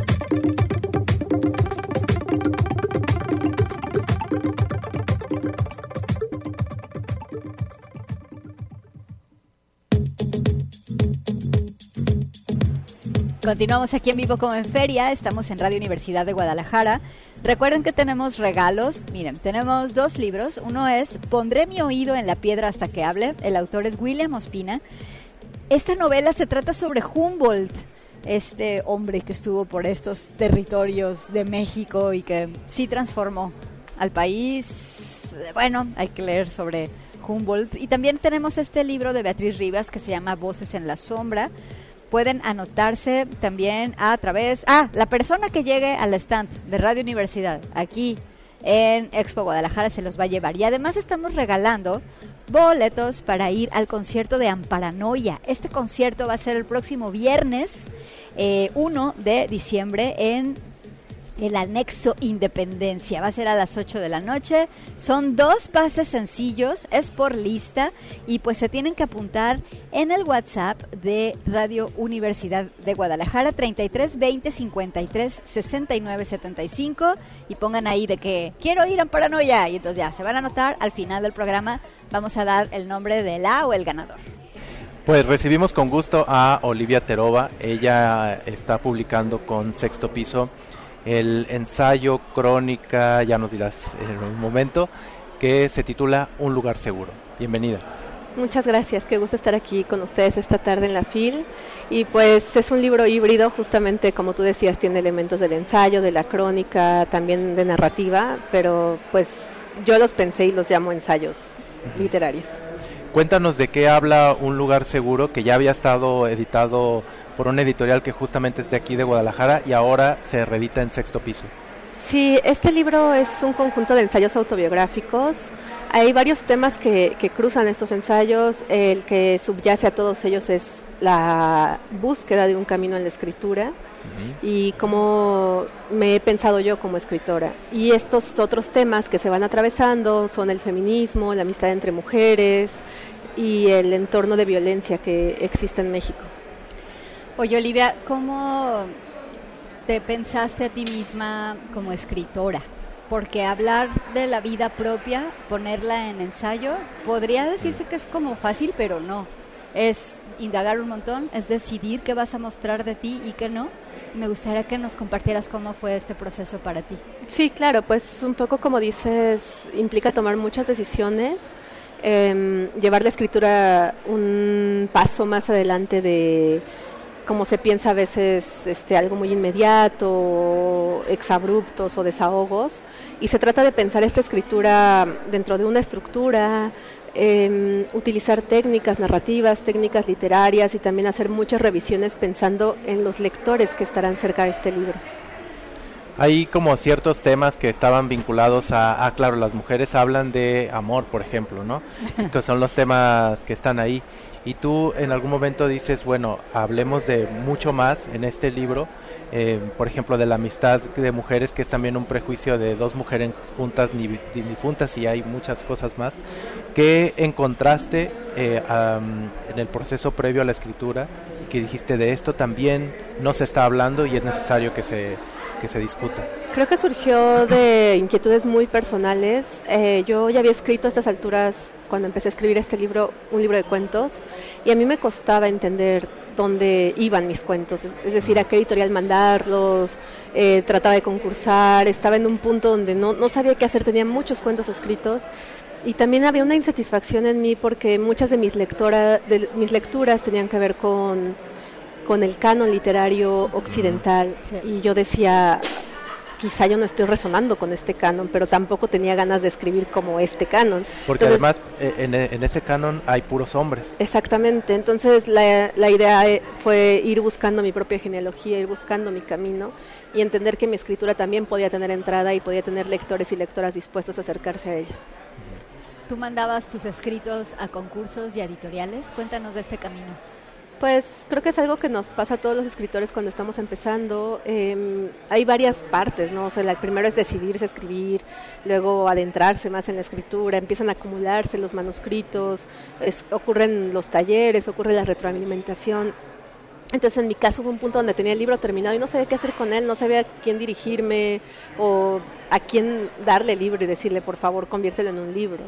Continuamos aquí en vivo como en Feria, estamos en Radio Universidad de Guadalajara. Recuerden que tenemos regalos, miren, tenemos dos libros, uno es Pondré mi oído en la piedra hasta que hable, el autor es William Ospina. Esta novela se trata sobre Humboldt, este hombre que estuvo por estos territorios de México y que sí transformó al país. Bueno, hay que leer sobre Humboldt. Y también tenemos este libro de Beatriz Rivas que se llama Voces en la sombra. Pueden anotarse también a través... Ah, la persona que llegue al stand de Radio Universidad aquí en Expo Guadalajara se los va a llevar. Y además estamos regalando boletos para ir al concierto de Amparanoia. Este concierto va a ser el próximo viernes eh, uno de diciembre en el Anexo Independencia. Va a ser a las ocho de la noche. Son dos pases sencillos, es por lista y pues se tienen que apuntar en el WhatsApp de Radio Universidad de Guadalajara treinta y tres veinte cincuenta y tres sesenta y nueve setenta y cinco y pongan ahí de que quiero ir a Paranoia y entonces ya se van a anotar. Al final del programa vamos a dar el nombre de la o el ganador. Pues recibimos con gusto a Olivia Terova. Ella está publicando con Sexto Piso el ensayo, crónica, ya nos dirás en un momento, que se titula Un lugar seguro. Bienvenida. Muchas gracias, qué gusto estar aquí con ustedes esta tarde en la FIL. Y pues es un libro híbrido, justamente como tú decías, tiene elementos del ensayo, de la crónica, también de narrativa, pero pues yo los pensé y los llamo ensayos uh-huh. literarios. Cuéntanos de qué habla Un lugar seguro, que ya había estado editado por una editorial que justamente es de aquí de Guadalajara y ahora se reedita en Sexto Piso. Sí, este libro es un conjunto de ensayos autobiográficos. Hay varios temas que, que cruzan estos ensayos. El que subyace a todos ellos es la búsqueda de un camino en la escritura uh-huh. y cómo me he pensado yo como escritora. Y estos otros temas que se van atravesando son el feminismo, la amistad entre mujeres y el entorno de violencia que existe en México. Oye, Olivia, ¿cómo te pensaste a ti misma como escritora? Porque hablar de la vida propia, ponerla en ensayo, podría decirse que es como fácil, pero no. Es indagar un montón, es decidir qué vas a mostrar de ti y qué no. Me gustaría que nos compartieras cómo fue este proceso para ti. Sí, claro, pues un poco como dices, implica tomar muchas decisiones, eh, llevar la escritura un paso más adelante de... como se piensa a veces este, algo muy inmediato, exabruptos o desahogos, y se trata de pensar esta escritura dentro de una estructura, eh, utilizar técnicas narrativas, técnicas literarias y también hacer muchas revisiones pensando en los lectores que estarán cerca de este libro. Hay como ciertos temas que estaban vinculados a, a, claro, las mujeres hablan de amor, por ejemplo, ¿no? Que son los temas que están ahí. Y tú en algún momento dices, bueno, hablemos de mucho más en este libro, eh, por ejemplo, de la amistad de mujeres, que es también un prejuicio de dos mujeres juntas ni, ni difuntas, y hay muchas cosas más. ¿Qué encontraste eh, um, en el proceso previo a la escritura? Que dijiste, de esto también no se está hablando y es necesario que se... que se discuta. Creo que surgió de inquietudes muy personales. Eh, yo ya había escrito a estas alturas, cuando empecé a escribir este libro, un libro de cuentos, y a mí me costaba entender dónde iban mis cuentos, es, es decir, a qué editorial mandarlos, eh, trataba de concursar, estaba en un punto donde no, no sabía qué hacer, tenía muchos cuentos escritos, y también había una insatisfacción en mí porque muchas de mis, lectora, de mis lecturas tenían que ver con... con el canon literario occidental, sí. Y yo decía, quizá yo no estoy resonando con este canon, pero tampoco tenía ganas de escribir como este canon. Porque entonces, además en, en ese canon hay puros hombres. Exactamente, entonces la, la idea fue ir buscando mi propia genealogía, ir buscando mi camino y entender que mi escritura también podía tener entrada y podía tener lectores y lectoras dispuestos a acercarse a ella. ¿Tú mandabas tus escritos a concursos y a editoriales? Cuéntanos de este camino. Pues creo que es algo que nos pasa a todos los escritores cuando estamos empezando. Eh, hay varias partes, ¿no? O sea, el primero es decidirse a escribir, luego adentrarse más en la escritura, empiezan a acumularse los manuscritos, es, ocurren los talleres, ocurre la retroalimentación. Entonces en mi caso hubo un punto donde tenía el libro terminado y no sabía qué hacer con él, no sabía a quién dirigirme o a quién darle el libro y decirle, por favor, conviértelo en un libro.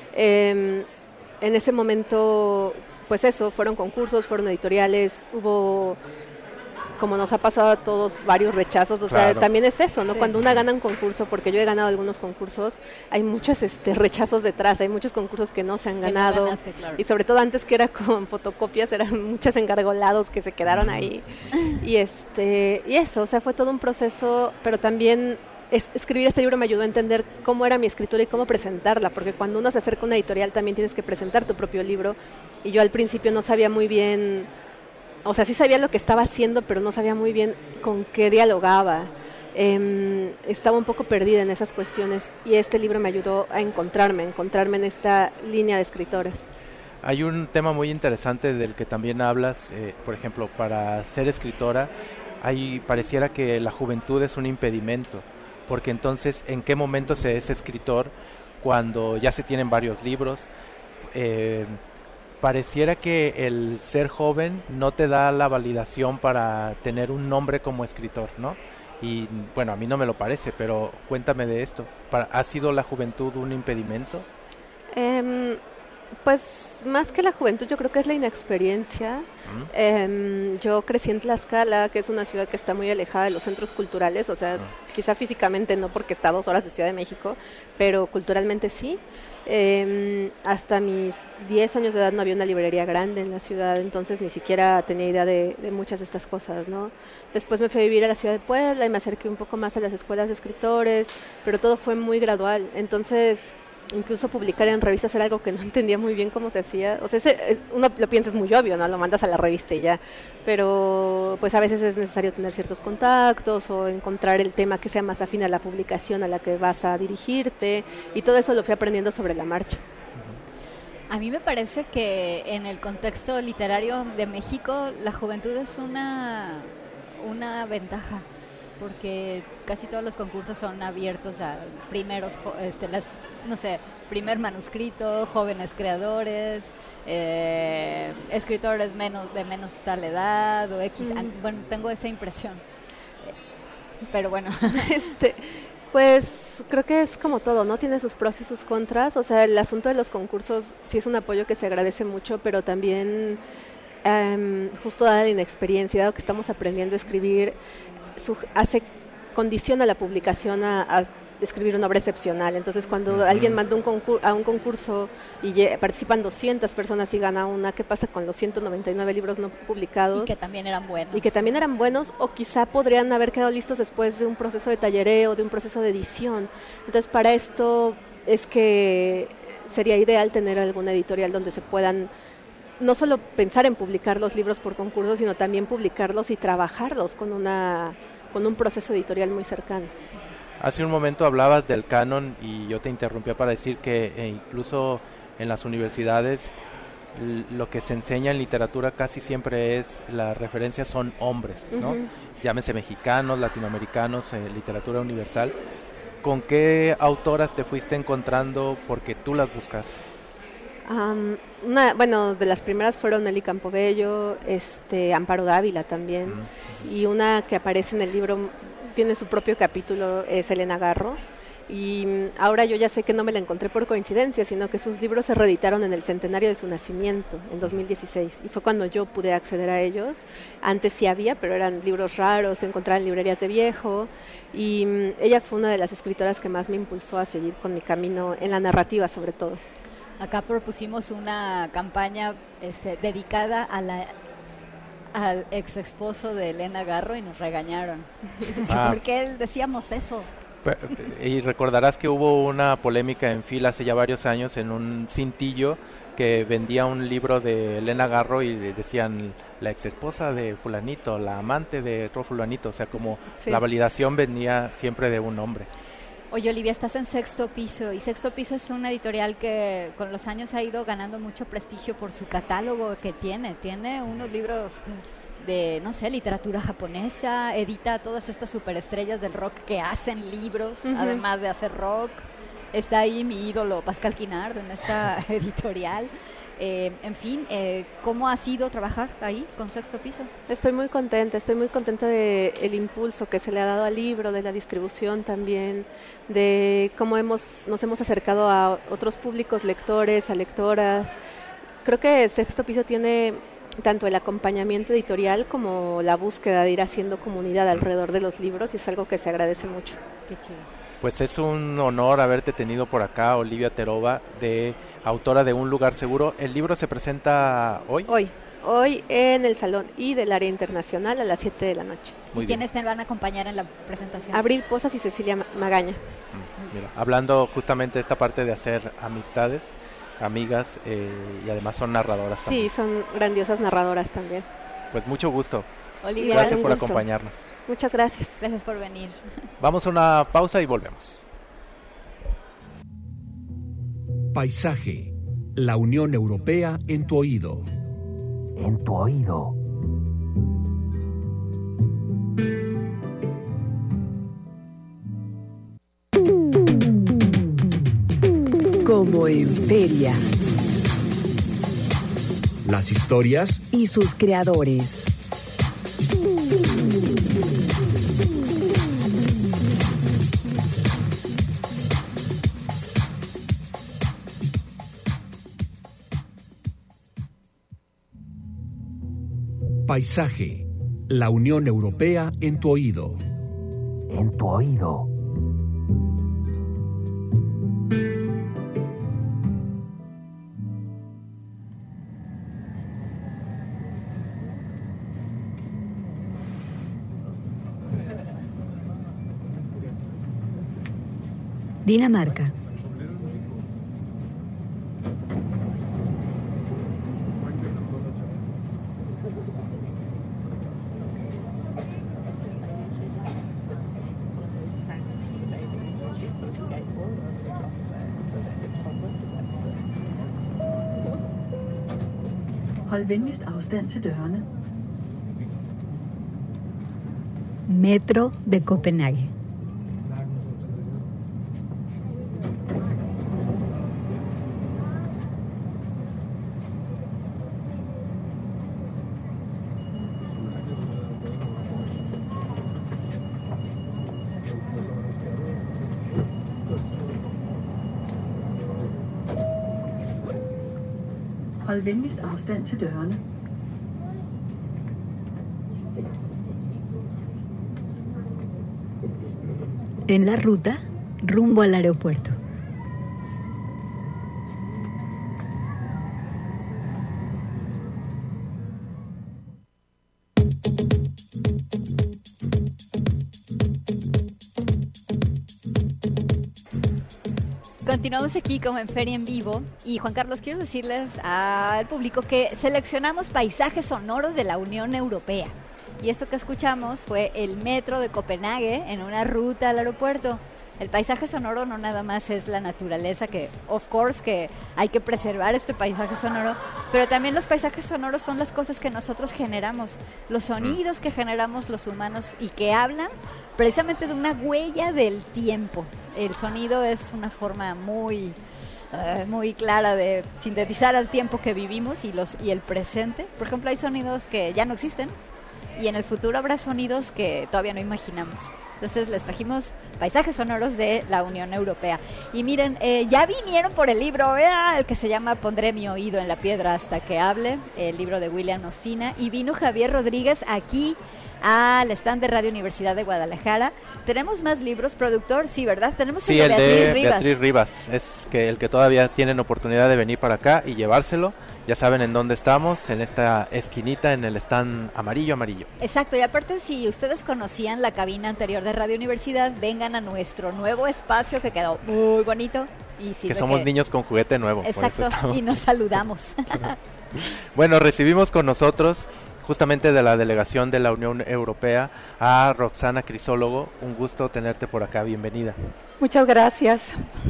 Eh, en ese momento... Pues eso, fueron concursos, fueron editoriales, hubo, como nos ha pasado a todos, varios rechazos, o claro. sea, también es eso, ¿no? Sí. Cuando una gana un concurso, porque yo he ganado algunos concursos, hay muchos este, rechazos detrás, hay muchos concursos que no se han ganado, no ganaste, claro. Y sobre todo antes que era con fotocopias, eran muchos engargolados que se quedaron ahí, y este y eso, o sea, fue todo un proceso, pero también... Es, escribir este libro me ayudó a entender cómo era mi escritura y cómo presentarla, porque cuando uno se acerca a una editorial también tienes que presentar tu propio libro, y yo al principio no sabía muy bien, o sea, sí sabía lo que estaba haciendo, pero no sabía muy bien con qué dialogaba, eh, estaba un poco perdida en esas cuestiones, y este libro me ayudó a encontrarme, a encontrarme en esta línea de escritoras. Hay un tema muy interesante del que también hablas, eh, por ejemplo, para ser escritora, hay, pareciera que la juventud es un impedimento, porque entonces, ¿en qué momento se es escritor? Cuando ya se tienen varios libros. Eh, pareciera que el ser joven no te da la validación para tener un nombre como escritor, ¿no? Y bueno, a mí no me lo parece, pero cuéntame de esto. ¿Ha sido la juventud un impedimento? Eh, pues más que la juventud, yo creo que es la inexperiencia. ¿Mm? Eh, yo crecí en Tlaxcala, que es una ciudad que está muy alejada de los centros culturales, o sea, ¿Mm? Quizá físicamente no, porque está a dos horas de Ciudad de México, pero culturalmente sí. Eh, hasta mis diez años de edad no había una librería grande en la ciudad, entonces ni siquiera tenía idea de, de muchas de estas cosas, ¿no? Después me fui a vivir a la ciudad de Puebla y me acerqué un poco más a las escuelas de escritores, pero todo fue muy gradual. Entonces incluso publicar en revistas era algo que no entendía muy bien cómo se hacía. O sea, ese, uno lo piensa es muy obvio, ¿no? Lo mandas a la revista y ya. Pero pues a veces es necesario tener ciertos contactos o encontrar el tema que sea más afín a la publicación a la que vas a dirigirte. Y todo eso lo fui aprendiendo sobre la marcha. A mí me parece que en el contexto literario de México la juventud es una, una ventaja, porque casi todos los concursos son abiertos a primeros, este, las, no sé, primer manuscrito, jóvenes creadores, eh, escritores menos de menos tal edad o X. Mm. Bueno, tengo esa impresión. Pero bueno, este... Pues creo que es como todo, ¿no? Tiene sus pros y sus contras. O sea, el asunto de los concursos sí es un apoyo que se agradece mucho, pero también um, justo dada la inexperiencia, dado que estamos aprendiendo a escribir, su, hace condiciona la publicación a, a escribir una obra excepcional. Entonces, cuando uh-huh. alguien manda un concur- a un concurso y ye- participan doscientas personas y gana una, ¿qué pasa con los ciento noventa y nueve libros no publicados? Y que también eran buenos. Y que también eran buenos, o quizá podrían haber quedado listos después de un proceso de tallereo, de un proceso de edición. Entonces, para esto es que sería ideal tener alguna editorial donde se puedan no solo pensar en publicar los libros por concurso, sino también publicarlos y trabajarlos con una con un proceso editorial muy cercano. Hace un momento hablabas del canon y yo te interrumpí para decir que eh, incluso en las universidades l- lo que se enseña en literatura casi siempre es, las referencias son hombres, ¿no? Uh-huh. Llámese mexicanos, latinoamericanos, eh, literatura universal. ¿Con qué autoras te fuiste encontrando porque tú las buscaste? Um, una, bueno, de las primeras fueron Nelly Campobello, este, Amparo Dávila también, uh-huh. y una que aparece en el libro, tiene su propio capítulo, es Elena Garro, y ahora yo ya sé que no me la encontré por coincidencia, sino que sus libros se reeditaron en el centenario de su nacimiento, en dos mil dieciséis, y fue cuando yo pude acceder a ellos. Antes sí había, pero eran libros raros, se encontraban en librerías de viejo, y um, ella fue una de las escritoras que más me impulsó a seguir con mi camino en la narrativa, sobre todo. Acá propusimos una campaña este, dedicada a la al ex esposo de Elena Garro y nos regañaron. Ah. ¿Por qué decíamos eso? Y recordarás que hubo una polémica en Fil hace ya varios años en un cintillo que vendía un libro de Elena Garro y decían la ex esposa de fulanito, la amante de otro fulanito, o sea, como sí. La validación venía siempre de un hombre. Oye, Olivia, estás en Sexto Piso, y Sexto Piso es una editorial que con los años ha ido ganando mucho prestigio por su catálogo que tiene. Tiene unos libros de, no sé, literatura japonesa, edita a todas estas superestrellas del rock que hacen libros, uh-huh. además de hacer rock. Está ahí mi ídolo, Pascal Quinard, en esta editorial. Eh, en fin, eh, ¿cómo ha sido trabajar ahí con Sexto Piso? Estoy muy contenta, estoy muy contenta de el impulso que se le ha dado al libro, de la distribución también, de cómo hemos nos hemos acercado a otros públicos, lectores, a lectoras. Creo que Sexto Piso tiene tanto el acompañamiento editorial como la búsqueda de ir haciendo comunidad alrededor de los libros, y es algo que se agradece mucho. Qué chido. Pues es un honor haberte tenido por acá, Olivia Terova, de autora de Un Lugar Seguro. ¿El libro se presenta hoy? Hoy, hoy en el Salón I del Área Internacional a las siete de la noche. Muy ¿Y bien. ¿Quiénes te van a acompañar en la presentación? Abril Posas y Cecilia Magaña. Mm, mira, hablando justamente de esta parte de hacer amistades, amigas, eh, y además son narradoras también. Sí, son grandiosas narradoras también. Pues mucho gusto. Olivia, gracias por gusto. acompañarnos. Muchas gracias. Gracias por venir. Vamos a una pausa y volvemos. Paisaje. La Unión Europea en tu oído. En tu oído. Como en feria. Las historias y sus creadores. Paisaje. La Unión Europea en tu oído. En tu oído. Dinamarca. Hold venligst afstand til dørene. Metro de Copenhague. Hold venligst afstand til dørene. En la ruta, rumbo al aeropuerto. Continuamos aquí como en Feria en Vivo y Juan Carlos, quiero decirles al público que seleccionamos paisajes sonoros de la Unión Europea y esto que escuchamos fue el metro de Copenhague en una ruta al aeropuerto. El paisaje sonoro no nada más es la naturaleza, que of course que hay que preservar este paisaje sonoro, pero también los paisajes sonoros son las cosas que nosotros generamos, los sonidos que generamos los humanos y que hablan precisamente de una huella del tiempo. El sonido es una forma muy, uh, muy clara de sintetizar el tiempo que vivimos y, los, y el presente. Por ejemplo, hay sonidos que ya no existen y en el futuro habrá sonidos que todavía no imaginamos. Entonces les trajimos paisajes sonoros de la Unión Europea. Y miren, eh, ya vinieron por el libro, eh, el que se llama Pondré mi oído en la piedra hasta que hable, el libro de William Ospina, y vino Javier Rodríguez aquí al stand de Radio Universidad de Guadalajara. Tenemos más libros, productor, sí, ¿verdad? Tenemos sí, el de el Beatriz de Rivas. Beatriz Rivas, es que el que todavía tienen oportunidad de venir para acá y llevárselo. Ya saben en dónde estamos, en esta esquinita, en el stand amarillo, amarillo. Exacto, y aparte si ustedes conocían la cabina anterior de Radio Universidad, vengan a nuestro nuevo espacio que quedó muy bonito. Y que somos que... niños con juguete nuevo. Exacto, y nos saludamos. Bueno, recibimos con nosotros justamente de la delegación de la Unión Europea a Roxana Crisólogo. Un gusto tenerte por acá, bienvenida. Muchas gracias.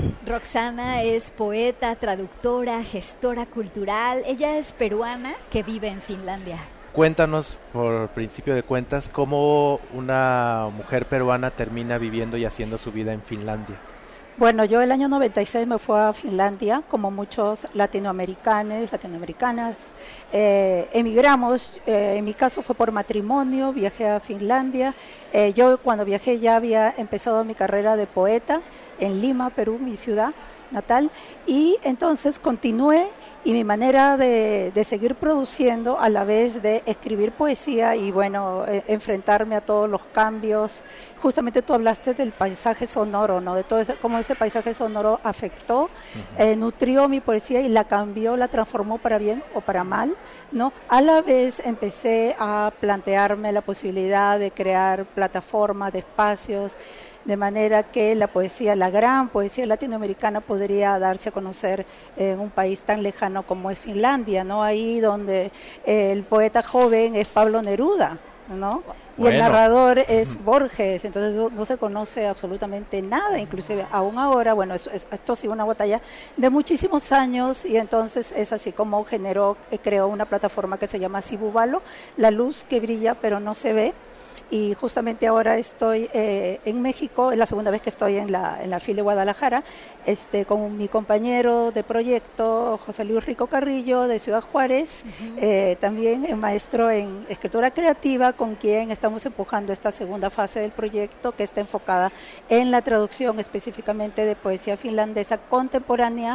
Roxana es poeta, traductora, gestora cultural. Ella es peruana que vive en Finlandia. Cuéntanos, por principio de cuentas, cómo una mujer peruana termina viviendo y haciendo su vida en Finlandia. Bueno, yo el año noventa y seis me fui a Finlandia, como muchos latinoamericanos, latinoamericanas. Eh, emigramos, eh, en mi caso fue por matrimonio, viajé a Finlandia. Eh, yo cuando viajé ya había empezado mi carrera de poeta en Lima, Perú, mi ciudad natal, y entonces continué y mi manera de, de seguir produciendo a la vez de escribir poesía y bueno, eh, enfrentarme a todos los cambios. Justamente tú hablaste del paisaje sonoro, ¿no? De todo ese, cómo ese paisaje sonoro afectó, uh-huh. eh, nutrió mi poesía y la cambió, la transformó para bien o para mal, ¿no? A la vez empecé a plantearme la posibilidad de crear plataformas de espacios, de manera que la poesía, la gran poesía latinoamericana podría darse a conocer en un país tan lejano como es Finlandia, ¿no? Ahí donde el poeta joven es Pablo Neruda, ¿no? Y bueno, el narrador es Borges, entonces no, no se conoce absolutamente nada, inclusive aún ahora, bueno, esto, esto ha sido una batalla de muchísimos años y entonces es así como generó, creó una plataforma que se llama Sibubalo, la luz que brilla pero no se ve. Y justamente ahora estoy eh, en México, es la segunda vez que estoy en la en la F I L de Guadalajara, este, con mi compañero de proyecto, José Luis Rico Carrillo, de Ciudad Juárez, uh-huh. eh, también eh, maestro en escritura creativa, con quien estamos empujando esta segunda fase del proyecto, que está enfocada en la traducción específicamente de poesía finlandesa contemporánea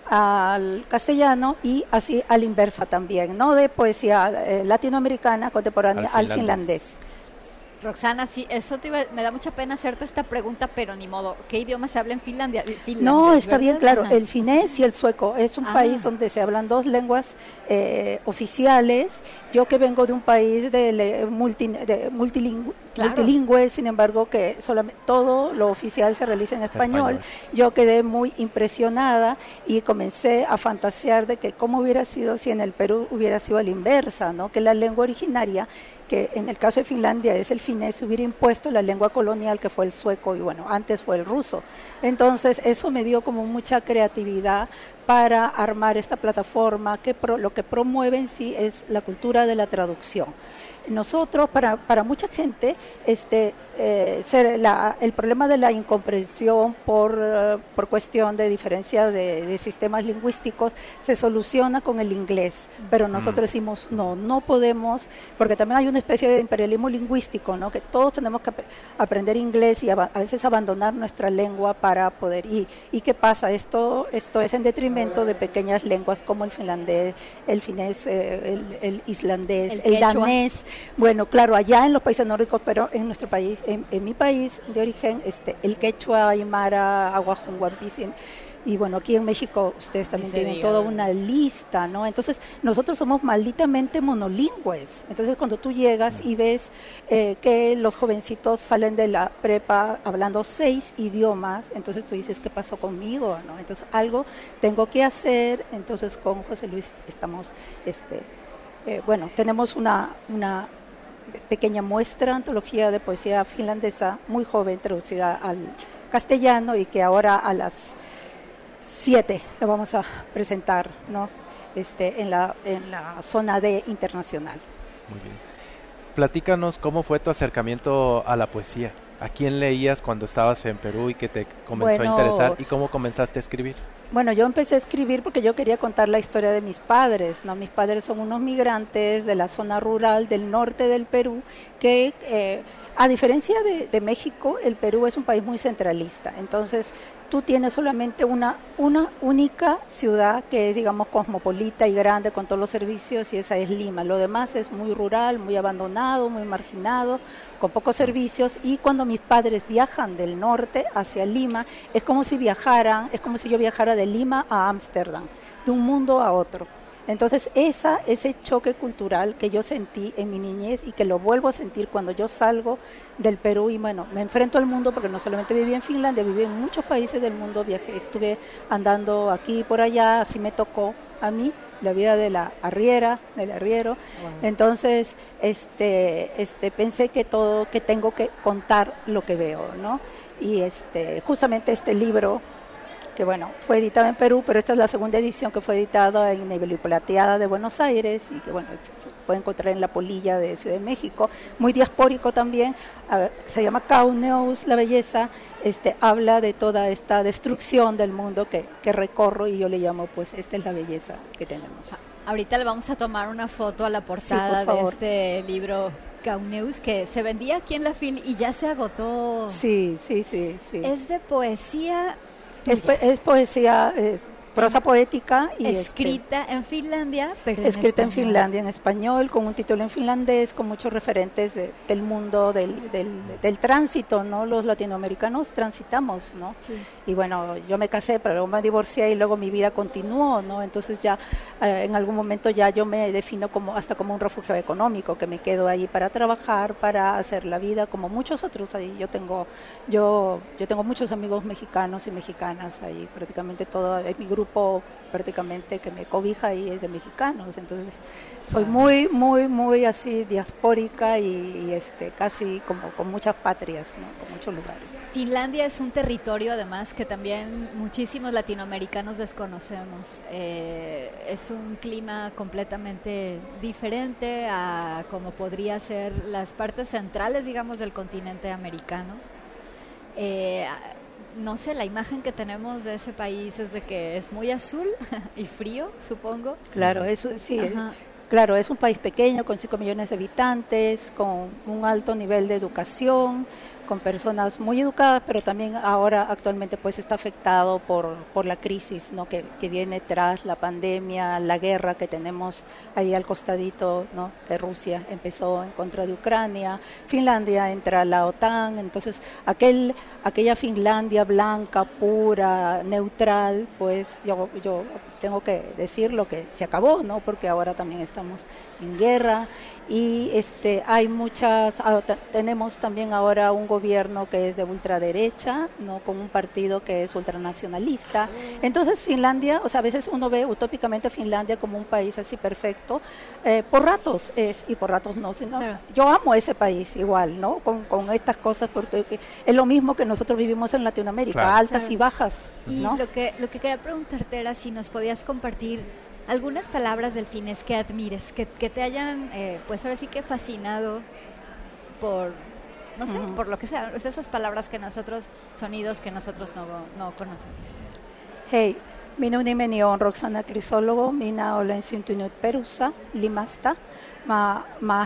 al castellano y así a la inversa también, ¿no? De poesía eh, latinoamericana contemporánea al finlandés. Al finlandés. Roxana, sí, eso te iba, me da mucha pena hacerte esta pregunta, pero ni modo. ¿Qué idioma se habla en Finlandia? Finlandia no, está ¿verdad? bien claro. El finés y el sueco. Es un ah. país donde se hablan dos lenguas eh, oficiales. Yo que vengo de un país de, multi, de multilingüe, claro. multilingüe, sin embargo, que solamente todo lo oficial se realiza en español. español. Yo quedé muy impresionada y comencé a fantasear de que cómo hubiera sido si en el Perú hubiera sido a la inversa, ¿no? Que la lengua originaria, que en el caso de Finlandia es el finés, hubiera impuesto la lengua colonial que fue el sueco y bueno, antes fue el ruso. Entonces eso me dio como mucha creatividad para armar esta plataforma que pro, lo que promueve en sí es la cultura de la traducción. Nosotros, para, para mucha gente, este, eh, ser la, el problema de la incomprensión por, uh, por cuestión de diferencia de, de sistemas lingüísticos se soluciona con el inglés, pero nosotros decimos no, no podemos, porque también hay una especie de imperialismo lingüístico, ¿no? Que todos tenemos que ap- aprender inglés y a, a veces abandonar nuestra lengua para poder, y, y ¿qué pasa? Esto, esto es en detrimento de pequeñas lenguas como el finlandés, el finés, eh, el, el islandés, el, el danés. Bueno, claro, allá en los países nórdicos, pero en nuestro país, en, en mi país de origen, este, el quechua, aymara, aguajún, guampísimo, y bueno, aquí en México ustedes también tienen toda una lista, ¿no? Entonces, nosotros somos malditamente monolingües. Entonces, cuando tú llegas y ves eh, que los jovencitos salen de la prepa hablando seis idiomas, entonces tú dices, ¿qué pasó conmigo? ¿No? Entonces, algo tengo que hacer. Entonces, con José Luis estamos... este Eh, bueno, tenemos una, una pequeña muestra, antología de poesía finlandesa, muy joven, traducida al castellano y que ahora a las siete la vamos a presentar, ¿no? este, en, la, en la zona D internacional. Muy bien. Platícanos cómo fue tu acercamiento a la poesía. ¿A quién leías cuando estabas en Perú y que te comenzó bueno, a interesar? ¿Y cómo comenzaste a escribir? Bueno, yo empecé a escribir porque yo quería contar la historia de mis padres, ¿no? Mis padres son unos migrantes de la zona rural del norte del Perú que... Eh, a diferencia de, de México, el Perú es un país muy centralista, entonces tú tienes solamente una, una única ciudad que es, digamos, cosmopolita y grande con todos los servicios, y esa es Lima. Lo demás es muy rural, muy abandonado, muy marginado, con pocos servicios, y cuando mis padres viajan del norte hacia Lima, es como si viajaran, es como si yo viajara de Lima a Ámsterdam, de un mundo a otro. Entonces esa, ese choque cultural que yo sentí en mi niñez y que lo vuelvo a sentir cuando yo salgo del Perú y bueno, me enfrento al mundo porque no solamente viví en Finlandia, viví en muchos países del mundo, viajé, estuve andando aquí y por allá, así me tocó a mí la vida de la arriera, del arriero. Wow. Entonces este, este, pensé que todo, que tengo que contar lo que veo, ¿no? Y este, justamente este libro, que bueno, fue editado en Perú, pero esta es la segunda edición que fue editada en Nivel y Plateada de Buenos Aires y que bueno, se, se puede encontrar en La Polilla de Ciudad de México, muy diaspórico también, uh, se llama Kauneus, la belleza, este, habla de toda esta destrucción del mundo que, que recorro y yo le llamo, pues, esta es la belleza que tenemos. Ahorita le vamos a tomar una foto a la portada sí, de este libro Kauneus, que se vendía aquí en la F I L y ya se agotó. Sí, sí, sí, sí. Es de poesía... Es, es poesía, eh, prosa poética y escrita este, en Finlandia, pero escrita en, en Finlandia en español, con un título en finlandés, con muchos referentes de, del mundo del, del, del tránsito, ¿no? Los latinoamericanos transitamos, ¿no? Sí. Y bueno, yo me casé, pero luego me divorcié y luego mi vida continuó, ¿no? Entonces ya eh, en algún momento ya yo me defino como hasta como un refugio económico, que me quedo ahí para trabajar, para hacer la vida, como muchos otros ahí. Yo tengo, yo, yo tengo muchos amigos mexicanos y mexicanas ahí, prácticamente todo es mi grupo. grupo prácticamente que me cobija y es de mexicanos, entonces soy muy, muy, muy así diaspórica y, y este casi como con muchas patrias, ¿no? Con muchos lugares. Finlandia es un territorio además que también muchísimos latinoamericanos desconocemos, eh, es un clima completamente diferente a como podría ser las partes centrales, digamos, del continente americano. Eh, No sé, la imagen que tenemos de ese país es de que es muy azul y frío, supongo. Claro, eso sí. Ajá. Claro, es un país pequeño con cinco millones de habitantes, con un alto nivel de educación, con personas muy educadas, pero también ahora actualmente pues está afectado por, por la crisis, ¿no? que, que viene tras la pandemia, la guerra que tenemos ahí al costadito, ¿no? que Rusia empezó en contra de Ucrania, Finlandia entra a la OTAN, entonces aquel, aquella Finlandia blanca, pura, neutral, pues yo, yo tengo que decir lo que se acabó, ¿no? porque ahora también estamos en guerra. Y este hay muchas, ah, t- tenemos también ahora un gobierno que es de ultraderecha, no, con un partido que es ultranacionalista. Entonces Finlandia, o sea, a veces uno ve utópicamente Finlandia como un país así perfecto, eh, por ratos es, y por ratos no, sino claro. Yo amo ese país igual, ¿no? Con, con estas cosas, porque es lo mismo que nosotros vivimos en Latinoamérica, claro. altas claro. y bajas, ¿no? Y lo que, lo que quería preguntarte era si nos podías compartir algunas palabras delfines que admires, que, que te hayan, eh, pues ahora sí que fascinado por, no sé, uh-huh. por lo que sea, o sea, esas palabras que nosotros, sonidos que nosotros no, no conocemos. Hey, minun nimeni on Roxana Crisologo, minä olen syntynyt Perussa, Limasta. Mä, mä,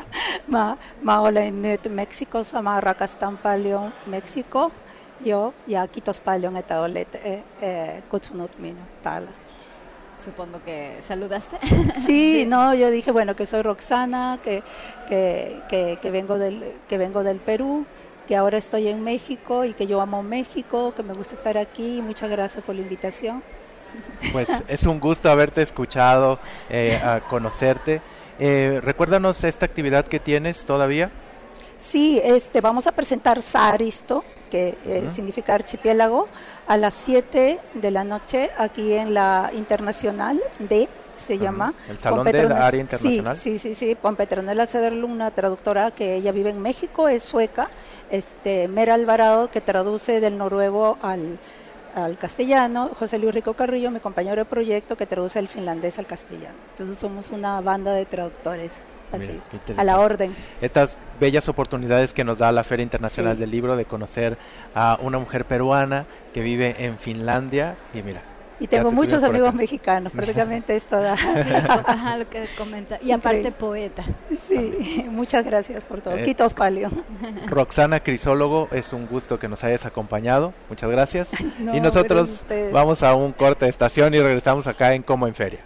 mä, mä olen nyt Meksikossa, mä rakastan paljon Meksiko. Joo, ja kiitos paljon, että olet eh, eh, kutsunut minut täällä. Supongo que saludaste. Sí, no, yo dije, bueno, que soy Roxana, que, que, que, que, vengo del, que vengo del Perú, que ahora estoy en México y que yo amo México, que me gusta estar aquí. Muchas gracias por la invitación. Pues es un gusto haberte escuchado, eh, a conocerte. Eh, recuérdanos esta actividad que tienes todavía. Sí, este, vamos a presentar Saaristo, que eh, uh-huh. significa archipiélago, a las siete de la noche aquí en la Internacional D, se uh-huh. llama. El Salón de la Área Internacional. Sí, sí, sí, sí, con Petronella Cederlund, una traductora que ella vive en México, es sueca, este, Mera Alvarado, que traduce del noruego al, al castellano, José Luis Rico Carrillo, mi compañero de proyecto, que traduce del finlandés al castellano. Entonces somos una banda de traductores. Así, mira, a la orden. Estas bellas oportunidades que nos da la Feria Internacional sí. del Libro de conocer a una mujer peruana que vive en Finlandia y mira. Y tengo muchos amigos mexicanos, prácticamente es toda. Sí, ajá, lo que comenta. Y aparte poeta. Sí, también. Muchas gracias por todo. Eh, Quitos palio. Roxana Crisólogo, es un gusto que nos hayas acompañado. Muchas gracias. No, y nosotros vamos a un corte de estación y regresamos acá en Como en Feria.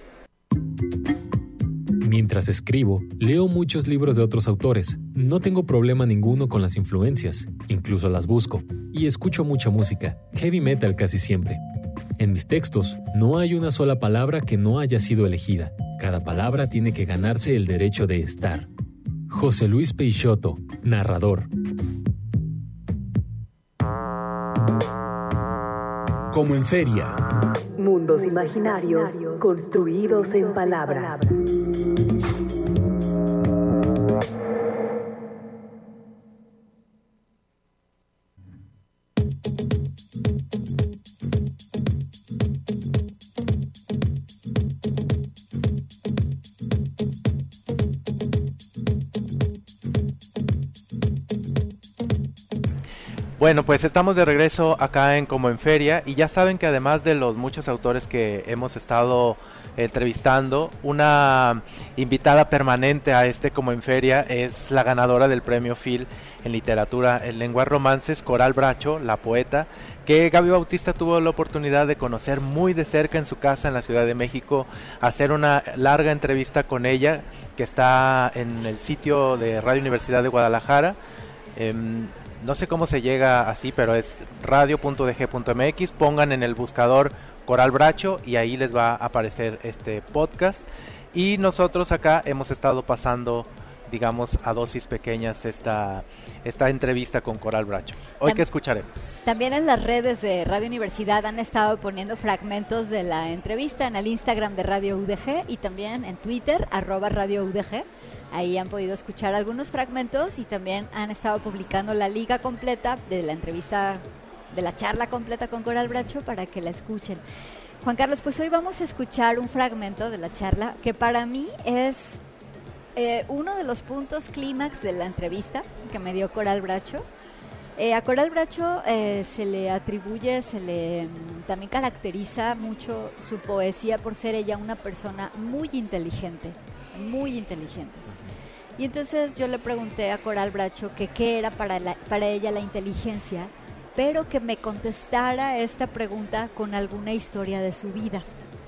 Mientras escribo, leo muchos libros de otros autores. No tengo problema ninguno con las influencias, incluso las busco. Y escucho mucha música, heavy metal casi siempre. En mis textos, no hay una sola palabra que no haya sido elegida. Cada palabra tiene que ganarse el derecho de estar. José Luis Peixoto, narrador. Como en Feria. Mundos imaginarios construidos en palabras. Bueno, pues estamos de regreso acá en Como en Feria y ya saben que además de los muchos autores que hemos estado entrevistando, una invitada permanente a este Como en Feria es la ganadora del premio Phil en literatura en lenguas romances, Coral Bracho, la poeta, que Gaby Bautista tuvo la oportunidad de conocer muy de cerca en su casa en la Ciudad de México, hacer una larga entrevista con ella que está en el sitio de Radio Universidad de Guadalajara. Eh, No sé cómo se llega así, pero es radio punto d g punto m x. Pongan en el buscador Coral Bracho y ahí les va a aparecer este podcast. Y nosotros acá hemos estado pasando, digamos, a dosis pequeñas esta, esta entrevista con Coral Bracho. Hoy, Tam- ¿qué escucharemos? También en las redes de Radio Universidad han estado poniendo fragmentos de la entrevista en el Instagram de Radio U D G y también en Twitter, arroba Radio U D G. Ahí han podido escuchar algunos fragmentos y también han estado publicando la liga completa de la entrevista, de la charla completa con Coral Bracho para que la escuchen. Juan Carlos, pues hoy vamos a escuchar un fragmento de la charla que para mí es eh, uno de los puntos clímax de la entrevista que me dio Coral Bracho. Eh, a Coral Bracho eh, se le atribuye, se le también caracteriza mucho su poesía por ser ella una persona muy inteligente, muy inteligente. Y entonces yo le pregunté a Coral Bracho que qué era para, la, para ella la inteligencia, pero que me contestara esta pregunta con alguna historia de su vida.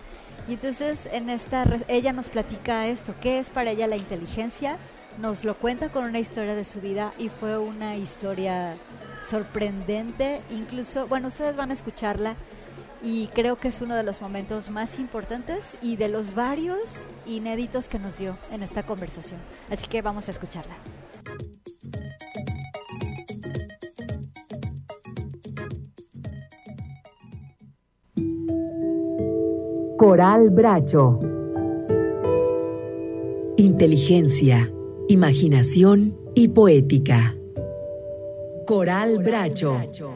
Y entonces en esta ella nos platica esto, qué es para ella la inteligencia, nos lo cuenta con una historia de su vida y fue una historia sorprendente, incluso, bueno, ustedes van a escucharla y creo que es uno de los momentos más importantes y de los varios inéditos que nos dio en esta conversación. Así que vamos a escucharla. Coral Bracho. Inteligencia, imaginación y poética. Coral Bracho.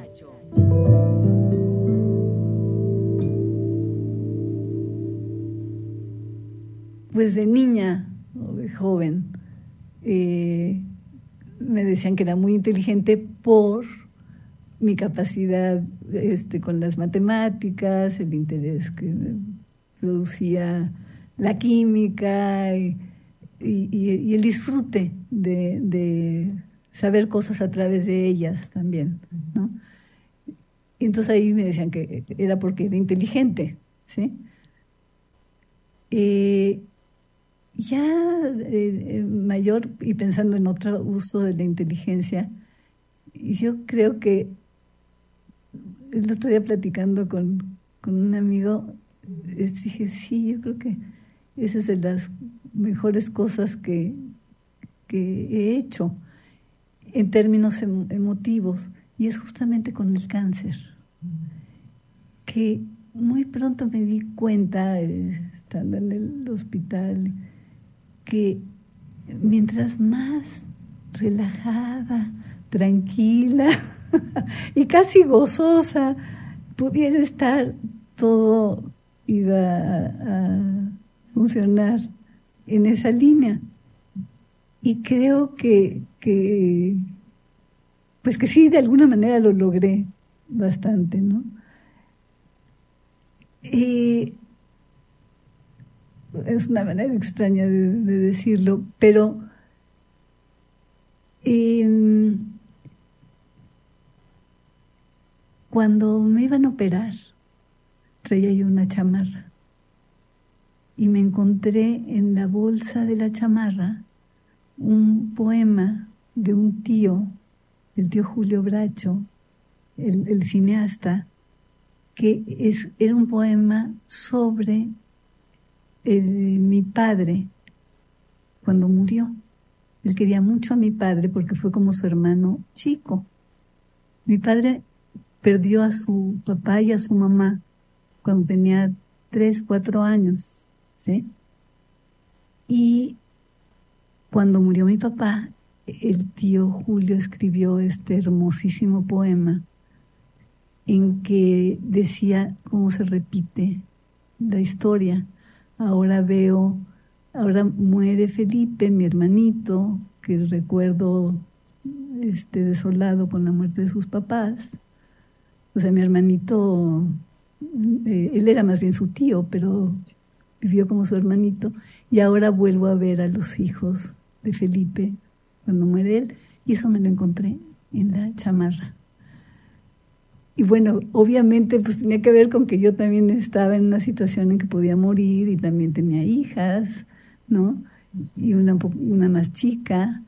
Pues de niña o de joven eh, me decían que era muy inteligente por mi capacidad este, con las matemáticas, el interés que me producía la química y, y, y el disfrute de, de saber cosas a través de ellas también, ¿no? Y entonces ahí me decían que era porque era inteligente, ¿sí? Eh, ya eh, mayor y pensando en otro uso de la inteligencia, yo creo que el otro día platicando con, con un amigo, dije, sí, yo creo que esa es de las mejores cosas que, que he hecho en términos em- emotivos, y es justamente con el cáncer, que muy pronto me di cuenta, eh, estando en el hospital, que mientras más relajada, tranquila y casi gozosa pudiera estar, todo iba a, a funcionar en esa línea. Y creo que, que, pues que sí, de alguna manera lo logré bastante, ¿no? Y es una manera extraña de, de decirlo, pero eh, cuando me iban a operar, traía yo una chamarra y me encontré en la bolsa de la chamarra un poema de un tío, el tío Julio Bracho, el, el cineasta, que es, era un poema sobre el, mi padre cuando murió. Él quería mucho a mi padre porque fue como su hermano chico. Mi padre perdió a su papá y a su mamá cuando tenía tres, cuatro años, ¿sí? Y cuando murió mi papá, el tío Julio escribió este hermosísimo poema en que decía cómo se repite la historia. Ahora veo, ahora muere Felipe, mi hermanito, que recuerdo este, desolado con la muerte de sus papás. O sea, mi hermanito, eh, él era más bien su tío, pero vivió como su hermanito. Y ahora vuelvo a ver a los hijos de Felipe cuando muere él, y eso me lo encontré en la chamarra. Y bueno, obviamente pues tenía que ver con que yo también estaba en una situación en que podía morir y también tenía hijas, ¿no? Y una, una más chica.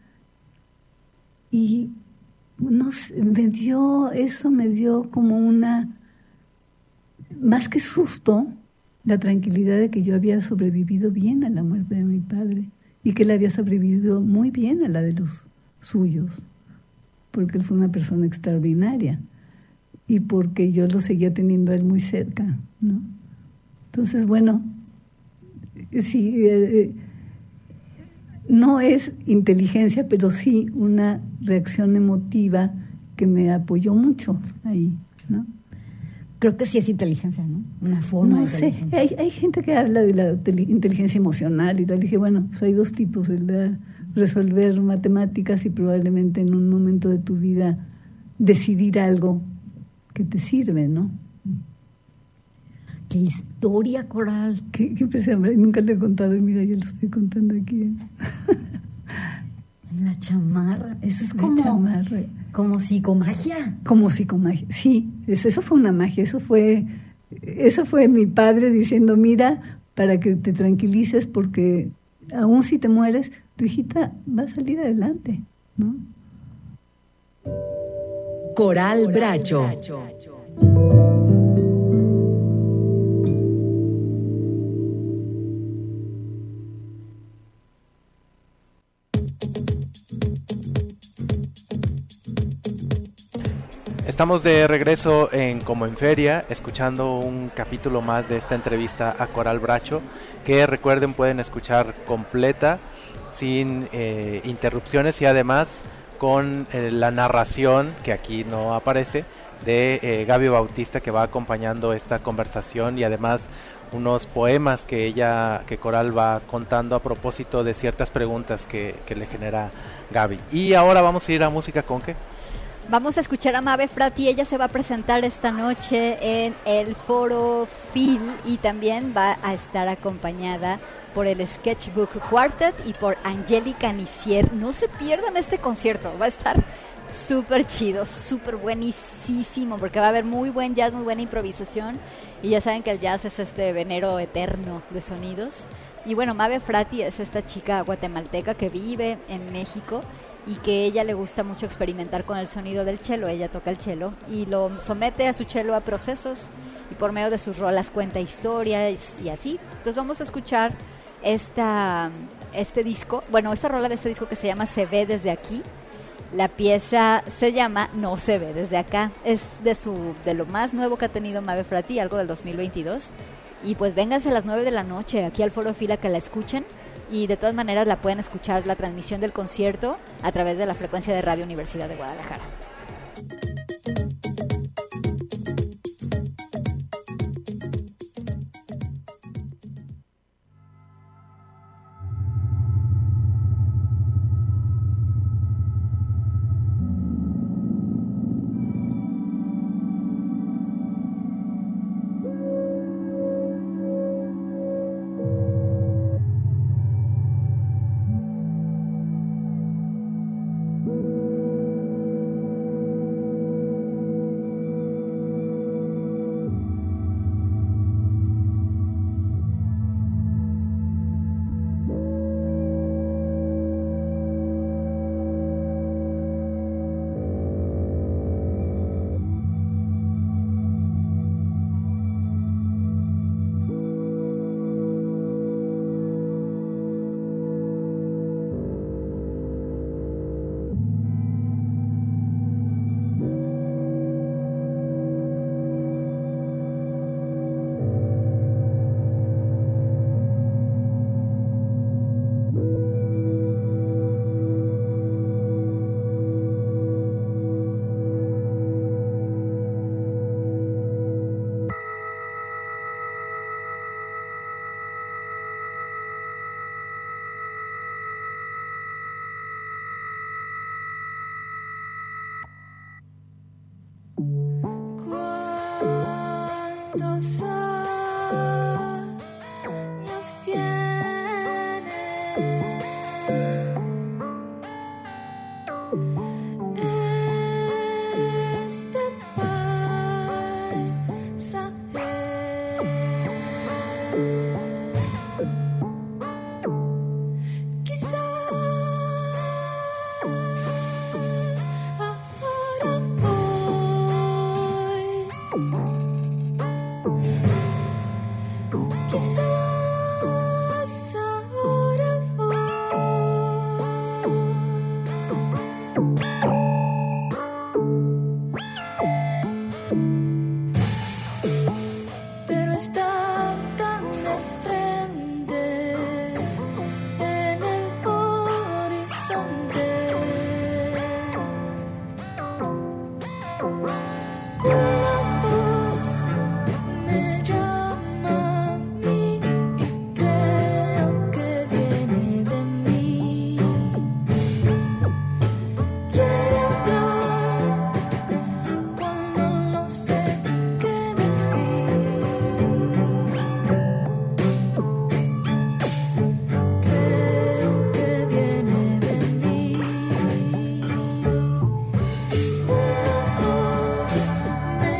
Y no sé, me dio, eso me dio como una, más que susto, la tranquilidad de que yo había sobrevivido bien a la muerte de mi padre y que él había sobrevivido muy bien a la de los suyos, porque él fue una persona extraordinaria y porque yo lo seguía teniendo a él muy cerca, ¿no? Entonces, bueno, sí, eh, no es inteligencia, pero sí una reacción emotiva que me apoyó mucho ahí, ¿no? Creo que sí es inteligencia, ¿no? Una forma no de sé, inteligencia. hay, hay gente que habla de la inteligencia emocional y tal. Dije, bueno, pues hay dos tipos, el de resolver matemáticas y probablemente en un momento de tu vida decidir algo que te sirve, ¿no? ¡Qué historia, Coral! Qué, qué impresión, nunca le he contado, mira, yo lo estoy contando aquí. ¿eh? La chamarra, eso es La como, chamarra. como psicomagia. Como psicomagia, sí, eso, eso fue una magia, eso fue, eso fue mi padre diciendo, mira, para que te tranquilices porque aún si te mueres, tu hijita va a salir adelante, ¿no? Coral Bracho. Estamos de regreso en Como en Feria, escuchando un capítulo más de esta entrevista a Coral Bracho, que recuerden pueden escuchar completa, sin eh, interrupciones y además con eh, la narración, que aquí no aparece, de eh, Gaby Bautista, que va acompañando esta conversación, y además unos poemas que ella, que Coral va contando a propósito de ciertas preguntas que, que le genera Gaby. Y ahora vamos a ir a música con qué. Vamos a escuchar a Mabe Frati. Ella se va a presentar esta noche en el Foro Phil y también va a estar acompañada por el Sketchbook Quartet y por Angélica Nicier. No se pierdan este concierto, va a estar súper chido, súper buenísimo, porque va a haber muy buen jazz, muy buena improvisación, y ya saben que el jazz es este venero eterno de sonidos. Y bueno, Mabe Frati es esta chica guatemalteca que vive en México y que ella le gusta mucho experimentar con el sonido del cello. Ella toca el cello y lo somete a su cello a procesos, y por medio de sus rolas cuenta historias y así. Entonces vamos a escuchar esta, este disco, bueno, esta rola de este disco que se llama Se ve desde aquí. La pieza se llama No se ve desde acá. Es de su de lo más nuevo que ha tenido Mabe Frati, algo del dos mil veintidós. Y pues vénganse a las nueve de la noche aquí al Foro Fila que la escuchen. Y de todas maneras la pueden escuchar la transmisión del concierto a través de la frecuencia de Radio Universidad de Guadalajara. ¿Cuántos años tiene este paisaje? Quizás ahora voy, quizás ahora voy, pero está tan de frente en el horizonte. Una voz me llama a mí y creo que viene de mí. Quiere hablar cuando no sé qué decir. Creo que viene de mí. Una voz me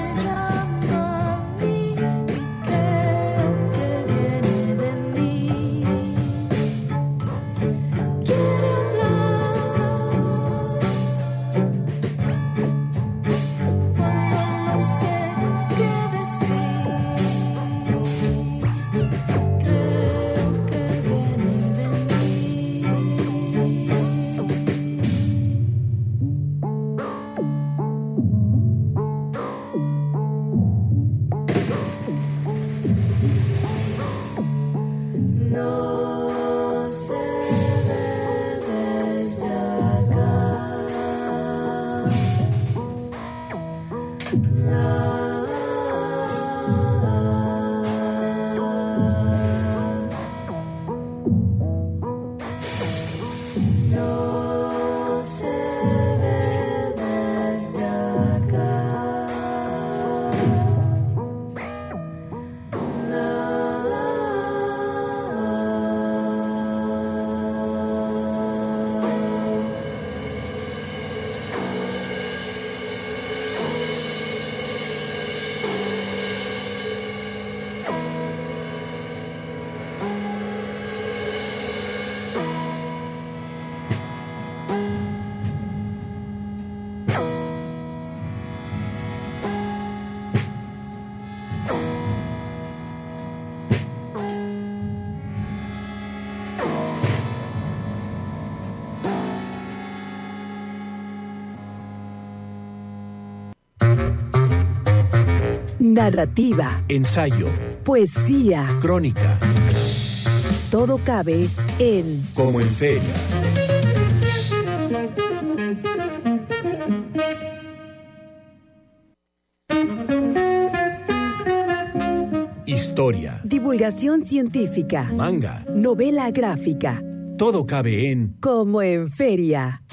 narrativa, ensayo, poesía. crónica, Todo cabe en como en feria. Historia, divulgación científica, manga, novela gráfica. todo cabe en Como en feria.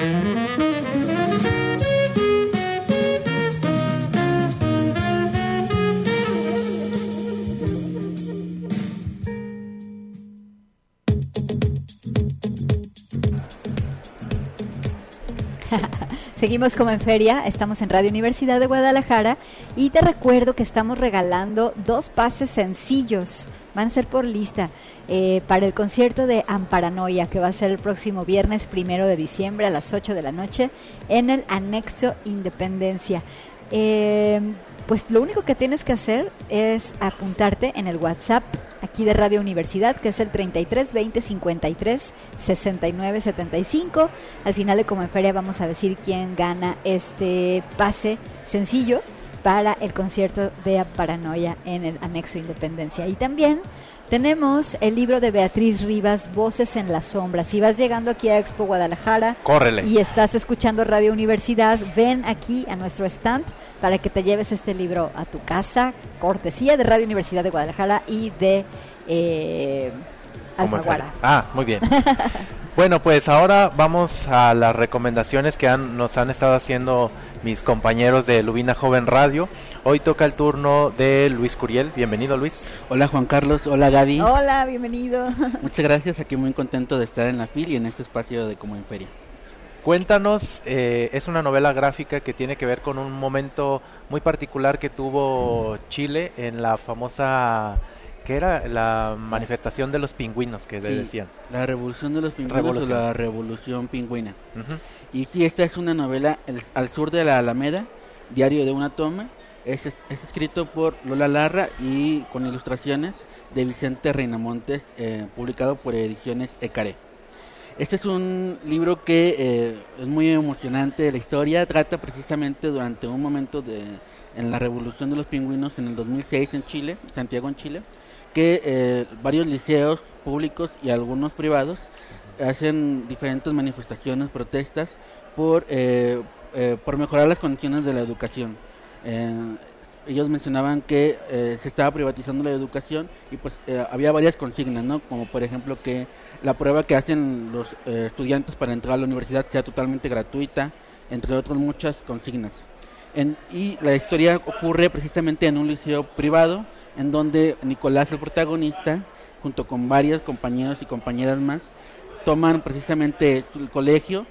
Seguimos como en feria, estamos en Radio Universidad de Guadalajara y te recuerdo que estamos regalando dos pases sencillos, van a ser por lista, eh, para el concierto de Amparanoia, que va a ser el próximo viernes primero de diciembre a las ocho de la noche en el Anexo Independencia. Eh, pues lo único que tienes que hacer es apuntarte en el WhatsApp aquí de Radio Universidad, que es el treinta y tres veinte cincuenta y tres sesenta y nueve setenta y cinco. Al final de Como en Feria vamos a decir quién gana este pase sencillo para el concierto de Paranoia en el Anexo Independencia. Y también tenemos el libro de Beatriz Rivas, Voces en la Sombra. Si vas llegando aquí a Expo Guadalajara, córrele, y estás escuchando Radio Universidad, ven aquí a nuestro stand para que te lleves este libro a tu casa, cortesía de Radio Universidad de Guadalajara y de eh, Alfaguara. Ah, muy bien. Bueno, pues ahora vamos a las recomendaciones que han, nos han estado haciendo mis compañeros de Lubina Joven Radio. Hoy toca el turno de Luis Curiel. Bienvenido, Luis. Hola, Juan Carlos. Hola, Gaby. Hola, bienvenido. Muchas gracias. Aquí muy contento de estar en la FIL y en este espacio de Como en Feria. Cuéntanos, eh, es una novela gráfica que tiene que ver con un momento muy particular que tuvo Chile en la famosa... ¿Qué era? La manifestación de los pingüinos que le sí, decían. La revolución de los pingüinos revolución. o la revolución pingüina. Uh-huh. Y sí, esta es una novela el, al sur de la Alameda, Diario de una toma. Es, es escrito por Lola Larra y con ilustraciones de Vicente Reinamontes, eh, publicado por Ediciones Ecaré. Este es un libro que eh, es muy emocionante. La historia trata precisamente durante un momento de en la revolución de los pingüinos en el dos mil seis en Chile, Santiago en Chile, que eh, varios liceos públicos y algunos privados hacen diferentes manifestaciones, protestas por eh, eh, por mejorar las condiciones de la educación. Eh, ellos mencionaban que eh, se estaba privatizando la educación y pues eh, había varias consignas, ¿no? Como por ejemplo que la prueba que hacen los eh, estudiantes para entrar a la universidad sea totalmente gratuita, entre otras muchas consignas. En, y la historia ocurre precisamente en un liceo privado, en donde Nicolás, el protagonista, junto con varios compañeros y compañeras más, toman precisamente el colegio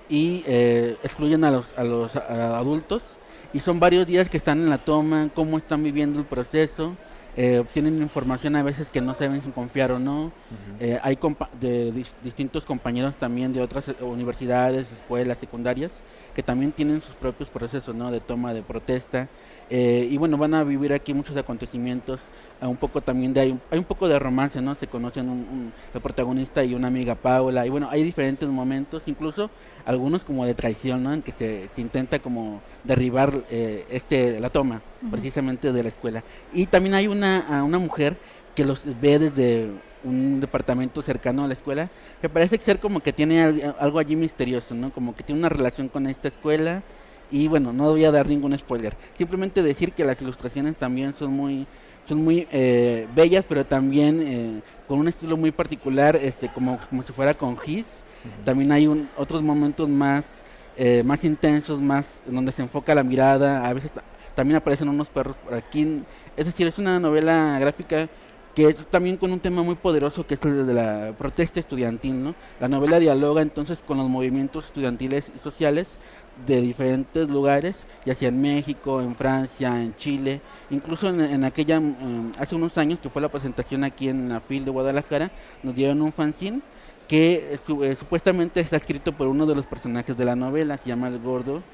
y eh, excluyen a los, a los a adultos, y son varios días que están en la toma, cómo están viviendo el proceso, eh, obtienen información a veces que no saben si confiar o no. Uh-huh. eh, hay compa- de dis- distintos compañeros también de otras universidades, escuelas secundarias, que también tienen sus propios procesos, ¿no?, de toma, de protesta, eh, y bueno, van a vivir aquí muchos acontecimientos, eh, un poco también de, hay un, hay un poco de romance, ¿no?, se conocen un, un, el protagonista y una amiga Paula, y bueno, hay diferentes momentos, incluso algunos como de traición, ¿no?, en que se, se intenta como derribar eh, este la toma, uh-huh, precisamente de la escuela, y también hay una, una mujer que los ve desde un departamento cercano a la escuela, que parece ser como que tiene algo allí misterioso, ¿no? Como que tiene una relación con esta escuela, y bueno, no voy a dar ningún spoiler, simplemente decir que las ilustraciones también son muy son muy eh, bellas, pero también eh, con un estilo muy particular, este como, como si fuera con gis. Uh-huh. También hay un, otros momentos más eh, más intensos, más en donde se enfoca la mirada, a veces t- también aparecen unos perros por aquí, es decir, es una novela gráfica que es también con un tema muy poderoso, que es el de la protesta estudiantil, ¿no? La novela dialoga entonces con los movimientos estudiantiles y sociales de diferentes lugares, ya sea en México, en Francia, en Chile, incluso en, en aquella, eh, hace unos años que fue la presentación aquí en la FIL de Guadalajara, nos dieron un fanzine que su, eh, supuestamente está escrito por uno de los personajes de la novela, se llama El Gordo,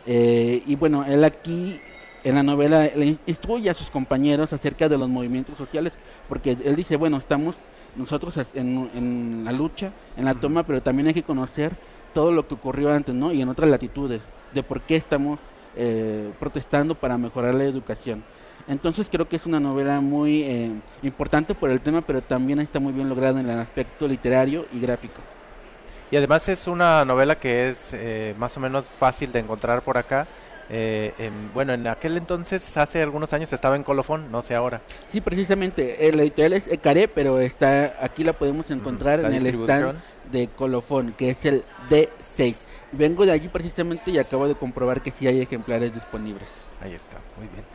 eh, y bueno, él aquí en la novela le instruye a sus compañeros acerca de los movimientos sociales, porque él dice, bueno, estamos nosotros en, en la lucha, en la toma, pero también hay que conocer todo lo que ocurrió antes, ¿no?, y en otras latitudes, de por qué estamos eh, protestando para mejorar la educación. Entonces creo que es una novela muy eh, importante por el tema, pero también está muy bien lograda en el aspecto literario y gráfico. Y además es una novela que es eh, más o menos fácil de encontrar por acá. Eh, en, bueno, en aquel entonces, hace algunos años, estaba en Colofón, no sé ahora. Sí, precisamente, la editorial es Ecaré, pero está aquí la podemos encontrar la en el stand de Colofón, que es el D seis. Vengo de allí precisamente y acabo de comprobar que sí hay ejemplares disponibles. Ahí está, muy bien.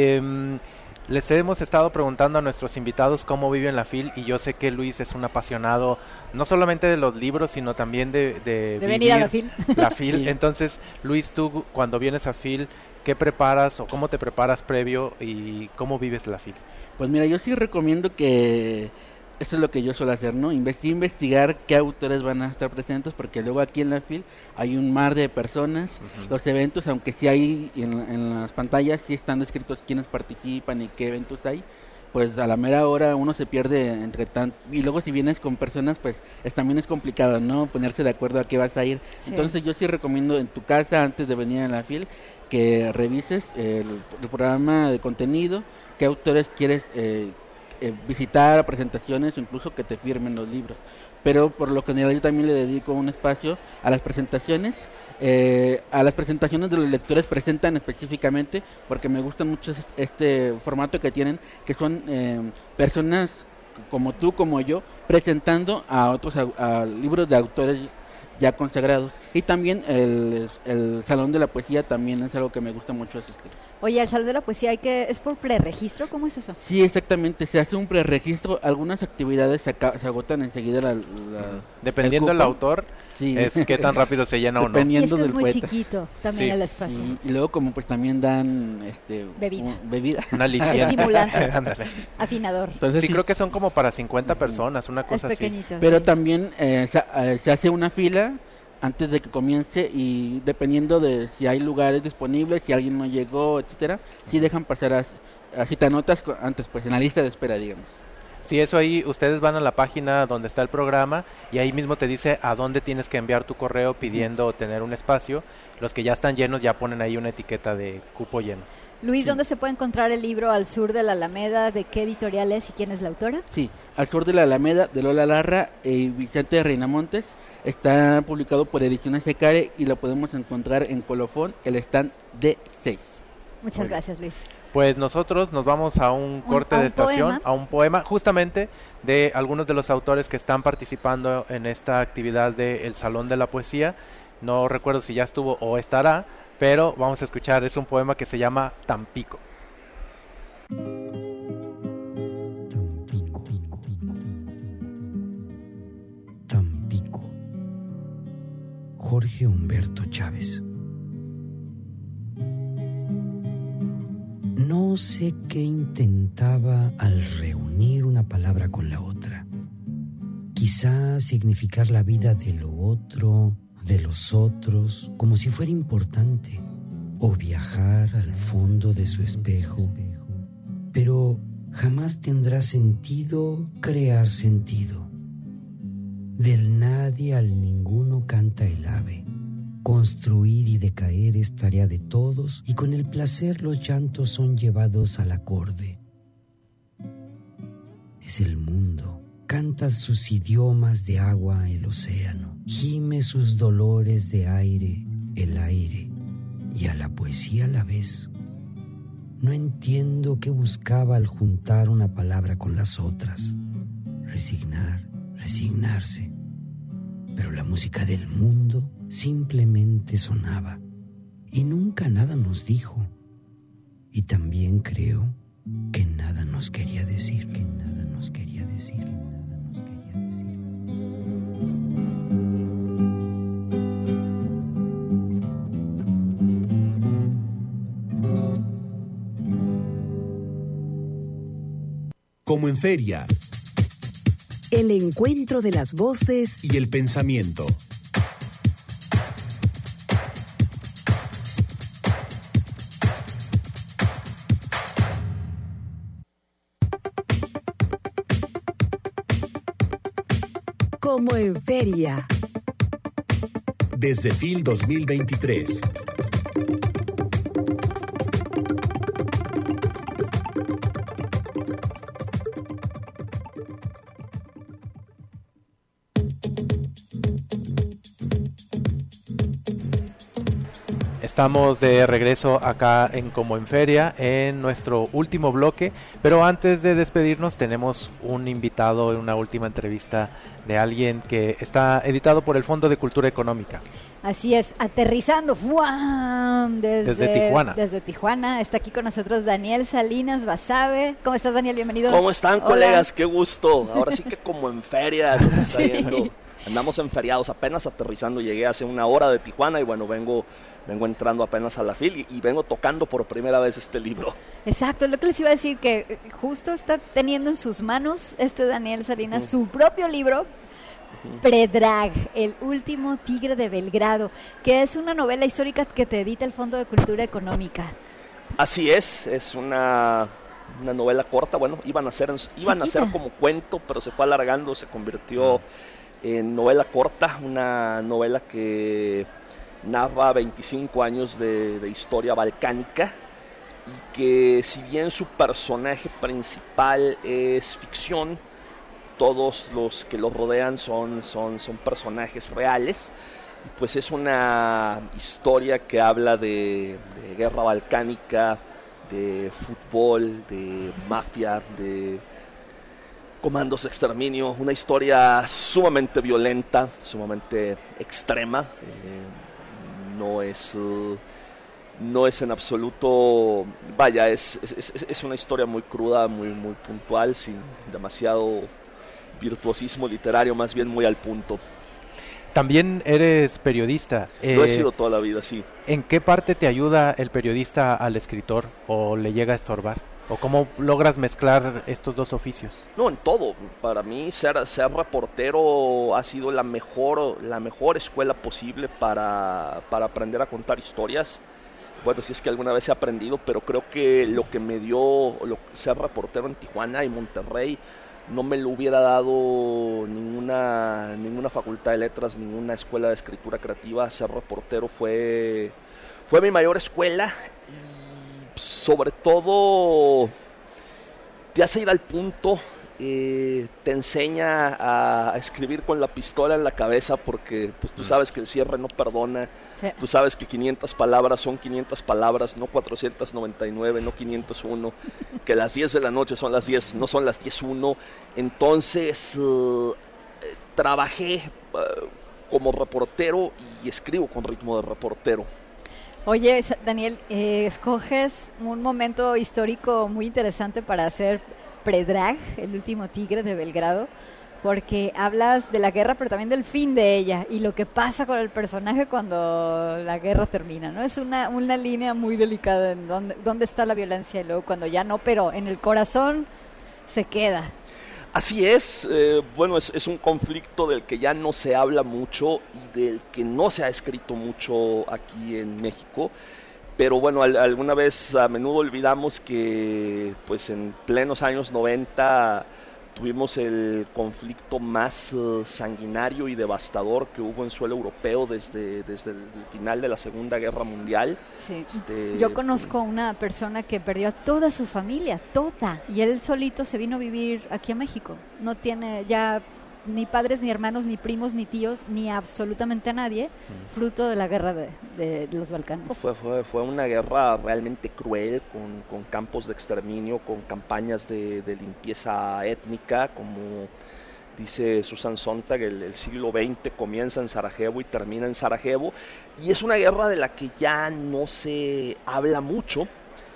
Eh, les hemos estado preguntando a nuestros invitados cómo viven la F I L, y yo sé que Luis es un apasionado no solamente de los libros, sino también de, de, de venir a la F I L. La F I L. Sí. Entonces, Luis, tú cuando vienes a F I L, ¿qué preparas o cómo te preparas previo y cómo vives la F I L? Pues mira, yo sí recomiendo que eso es lo que yo suelo hacer, ¿no? Investi- investigar qué autores van a estar presentes, porque luego aquí en la F I L hay un mar de personas. Uh-huh. Los eventos, aunque sí hay en, en las pantallas, sí están descritos quiénes participan y qué eventos hay, pues a la mera hora uno se pierde entre tanto. Y luego si vienes con personas, pues es, también es complicado, ¿no? Ponerse de acuerdo a qué vas a ir. Sí. Entonces yo sí recomiendo en tu casa, antes de venir a la F I L, que revises el, el programa de contenido, qué autores quieres eh, Eh, visitar, presentaciones o incluso que te firmen los libros. Pero por lo general yo también le dedico un espacio a las presentaciones, eh, a las presentaciones de los lectores presentan específicamente, porque me gusta mucho este formato que tienen, que son eh, personas como tú, como yo, presentando a otros a, a libros de autores ya consagrados. Y también el, el Salón de la Poesía también es algo que me gusta mucho asistir. Oye, el Salón de la Poesía, hay que ¿es por preregistro? ¿Cómo es eso? Sí, exactamente, se hace un preregistro, algunas actividades se, acá, se agotan enseguida. La, la, Dependiendo del autor, sí. Es qué tan rápido se llena o no. Dependiendo y este del es muy poeta. Chiquito también sí. El espacio. Sí, y luego como pues también dan este bebida, un, bebida. Una aliciente. Estimulante, afinador. Entonces, sí, sí, creo que son como para cincuenta personas, una cosa es así. Pero sí. también eh, se, eh, se hace una fila antes de que comience, y dependiendo de si hay lugares disponibles, si alguien no llegó, etcétera, si dejan pasar a, a si te anotas antes, pues en la lista de espera, digamos. Sí, eso ahí, ustedes van a la página donde está el programa y ahí mismo te dice a dónde tienes que enviar tu correo pidiendo sí. tener un espacio. Los que ya están llenos ya ponen ahí una etiqueta de cupo lleno. Luis, sí. ¿dónde se puede encontrar el libro Al Sur de la Alameda? ¿De qué editorial es y quién es la autora? Sí, Al Sur de la Alameda, de Lola Larra y Vicente Reinamontes. Está publicado por Ediciones Ecare y lo podemos encontrar en Colofón, el stand D seis. Muchas Muy gracias, Luis. Pues nosotros nos vamos a un, un corte a un de estación, poema. a un poema justamente de algunos de los autores que están participando en esta actividad del Salón de la Poesía. No recuerdo si ya estuvo o estará, pero vamos a escuchar, es un poema que se llama Tampico. Tampico. Jorge Humberto Chávez. No sé qué intentaba al reunir una palabra con la otra. Quizá significar la vida de lo otro, de los otros, como si fuera importante, o viajar al fondo de su espejo. Pero jamás tendrá sentido crear sentido. Del nadie al ninguno canta el ave. Construir y decaer es tarea de todos, y con el placer los llantos son llevados al acorde. Es el mundo, canta sus idiomas de agua el océano, gime sus dolores de aire el aire, y a la poesía a la vez. No entiendo qué buscaba al juntar una palabra con las otras. Resignar, resignarse. Pero la música del mundo simplemente sonaba y nunca nada nos dijo. Y también creo que nada nos quería decir, que nada nos quería decir, que nada nos quería decir. Como en feria. El encuentro de las voces y el pensamiento. Como en feria. Desde F I L dos mil veintitrés. Estamos de regreso acá en Como en Feria, en nuestro último bloque, pero antes de despedirnos tenemos un invitado en una última entrevista de alguien que está editado por el Fondo de Cultura Económica. Así es, aterrizando ¡fuam! Desde, desde Tijuana. Desde Tijuana, está aquí con nosotros Daniel Salinas Basabe. ¿Cómo estás, Daniel? Bienvenido. ¿Cómo están, Hola. colegas? Qué gusto. Ahora sí que Como en Feria nos está Sí. yendo. Andamos en feriados, apenas aterrizando. Llegué hace una hora de Tijuana y bueno, vengo... Vengo entrando apenas a la fil y, y vengo tocando por primera vez este libro. Exacto, es lo que les iba a decir, que justo está teniendo en sus manos este Daniel Salinas Uh-huh. su propio libro, Uh-huh. Predrag, el último tigre de Belgrado, que es una novela histórica que te edita el Fondo de Cultura Económica. Así es, es una, una novela corta. Bueno, iban a ser iban a Chiquita. ser como cuento, pero se fue alargando, se convirtió en novela corta, una novela que narra veinticinco años de, de historia balcánica y que si bien su personaje principal es ficción, todos los que lo rodean son, son, son personajes reales. Y pues es una historia que habla de, de guerra balcánica, de fútbol, de mafia, de comandos de exterminio, una historia sumamente violenta, sumamente extrema. Eh, no es uh, no es en absoluto, vaya, es, es, es, es una historia muy cruda, muy, muy puntual, sin demasiado virtuosismo literario, más bien muy al punto. También eres periodista. Lo he Eh, sido toda la vida, sí. ¿En qué parte te ayuda el periodista al escritor o le llega a estorbar? ¿O cómo logras mezclar estos dos oficios? No, en todo. Para mí ser, ser reportero ha sido la mejor, la mejor escuela posible para, para aprender a contar historias. Bueno, si es que alguna vez he aprendido, pero creo que lo que me dio lo, ser reportero en Tijuana y Monterrey no me lo hubiera dado ninguna, ninguna facultad de letras, ninguna escuela de escritura creativa. Ser reportero fue, fue mi mayor escuela y sobre todo te hace ir al punto, eh, te enseña a escribir con la pistola en la cabeza porque pues tú sabes que el cierre no perdona, Sí. tú sabes que quinientas palabras son quinientas palabras, no cuatrocientos noventa y nueve, no quinientos uno, que las diez de la noche son las diez, no son las diez uno. Entonces uh, trabajé uh, como reportero y escribo con ritmo de reportero. Oye, Sa- Daniel, eh, escoges un momento histórico muy interesante para hacer Predrag, el último tigre de Belgrado, porque hablas de la guerra, pero también del fin de ella y lo que pasa con el personaje cuando la guerra termina, ¿no? Es una, una línea muy delicada en dónde, dónde está la violencia y luego cuando ya no, pero en el corazón se queda. Así es, eh, bueno, es, es un conflicto del que ya no se habla mucho y del que no se ha escrito mucho aquí en México, pero bueno, al, alguna vez a menudo olvidamos que pues en plenos años noventa tuvimos el conflicto más uh, sanguinario y devastador que hubo en suelo europeo desde, desde el final de la Segunda Guerra Mundial. Sí. Este, Yo conozco a una persona que perdió a toda su familia, toda, y él solito se vino a vivir aquí a México. No tiene ya ni padres, ni hermanos, ni primos, ni tíos, ni absolutamente a nadie, fruto de la guerra de, de los Balcanes. Fue, fue, fue una guerra realmente cruel, con, con campos de exterminio, con campañas de, de limpieza étnica, como dice Susan Sontag, el, el siglo veinte comienza en Sarajevo y termina en Sarajevo, y es una guerra de la que ya no se habla mucho,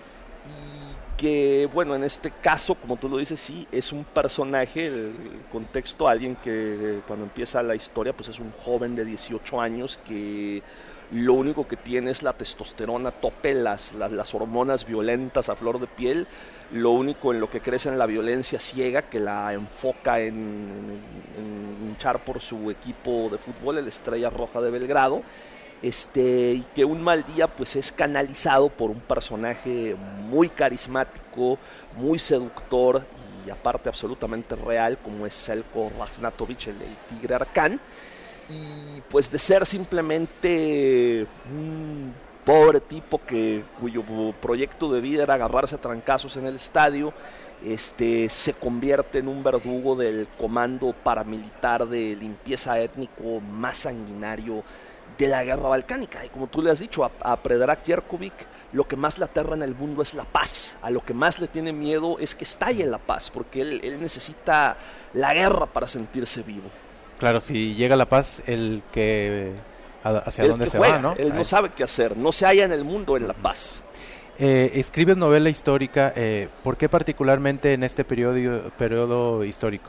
que bueno, en este caso, como tú lo dices, sí, es un personaje, el, el contexto, alguien que cuando empieza la historia, pues es un joven de dieciocho años que lo único que tiene es la testosterona a tope, las, las, las hormonas violentas a flor de piel, lo único en lo que crece en la violencia ciega, que la enfoca en, en, en luchar por su equipo de fútbol, el Estrella Roja de Belgrado. Este, y que un mal día pues es canalizado por un personaje muy carismático, muy seductor y aparte absolutamente real, como es Selko Raznatovic, el, el tigre Arcán, y pues de ser simplemente un pobre tipo que cuyo proyecto de vida era agarrarse a trancazos en el estadio, este, se convierte en un verdugo del comando paramilitar de limpieza étnico más sanguinario de la guerra balcánica. Y como tú le has dicho a, a Predrag Yerkovic, lo que más le aterra en el mundo es la paz. A lo que más le tiene miedo es que estalle la paz, porque él, él necesita la guerra para sentirse vivo. Claro, si llega la paz, el que hacia el dónde que se juega, va, ¿no? Él no Ahí. sabe qué hacer, no se halla en el mundo en la paz. Eh, escribes novela histórica, eh, ¿por qué particularmente en este periodo, periodo histórico?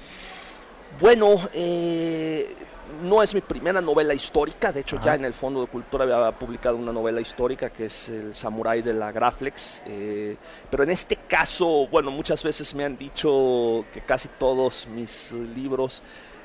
Bueno, eh, no es mi primera novela histórica, de hecho Ajá. ya en el Fondo de Cultura había publicado una novela histórica que es El Samurái de la Graflex, eh, pero en este caso, bueno, muchas veces me han dicho que casi todos mis libros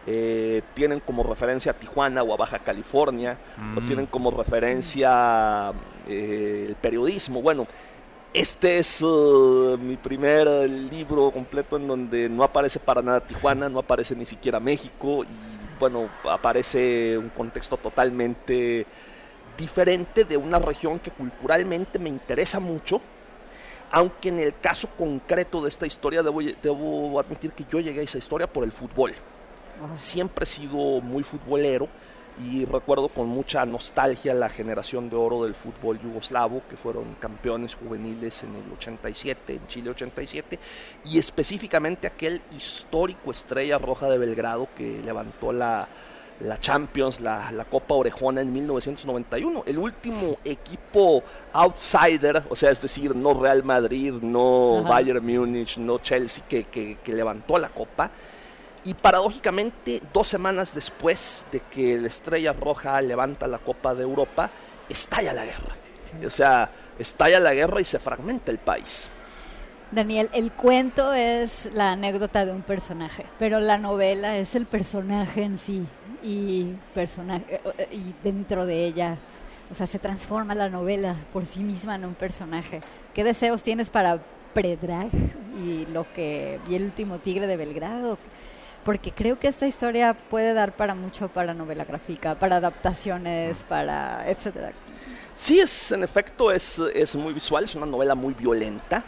eh, tienen como referencia a Tijuana o a Baja California, Mm. o tienen como referencia eh, el periodismo. Bueno, este es uh, mi primer uh, libro completo en donde no aparece para nada Tijuana, no aparece ni siquiera México, y bueno, aparece un contexto totalmente diferente de una región que culturalmente me interesa mucho, aunque en el caso concreto de esta historia debo, debo admitir que yo llegué a esa historia por el fútbol. Siempre he sido muy futbolero y recuerdo con mucha nostalgia la generación de oro del fútbol yugoslavo, que fueron campeones juveniles en el ochenta y siete, en Chile ochenta y siete, y específicamente aquel histórico Estrella Roja de Belgrado que levantó la, la Champions, la, la Copa Orejona en mil novecientos noventa y uno, el último equipo outsider, o sea, es decir, no Real Madrid, no Ajá. Bayern Múnich, no Chelsea, que, que, que levantó la Copa. Y paradójicamente, dos semanas después de que la Estrella Roja levanta la Copa de Europa, estalla la guerra. Sí. O sea, estalla la guerra y se fragmenta el país. Daniel, el cuento es la anécdota de un personaje, pero la novela es el personaje en sí y, personaje, y dentro de ella, o sea, se transforma la novela por sí misma en un personaje. ¿Qué deseos tienes para Predrag y lo que y el último tigre de Belgrado? Porque creo que esta historia puede dar para mucho, para novela gráfica, para adaptaciones, para etcétera. Sí, es, en efecto es, es muy visual, es una novela muy violenta,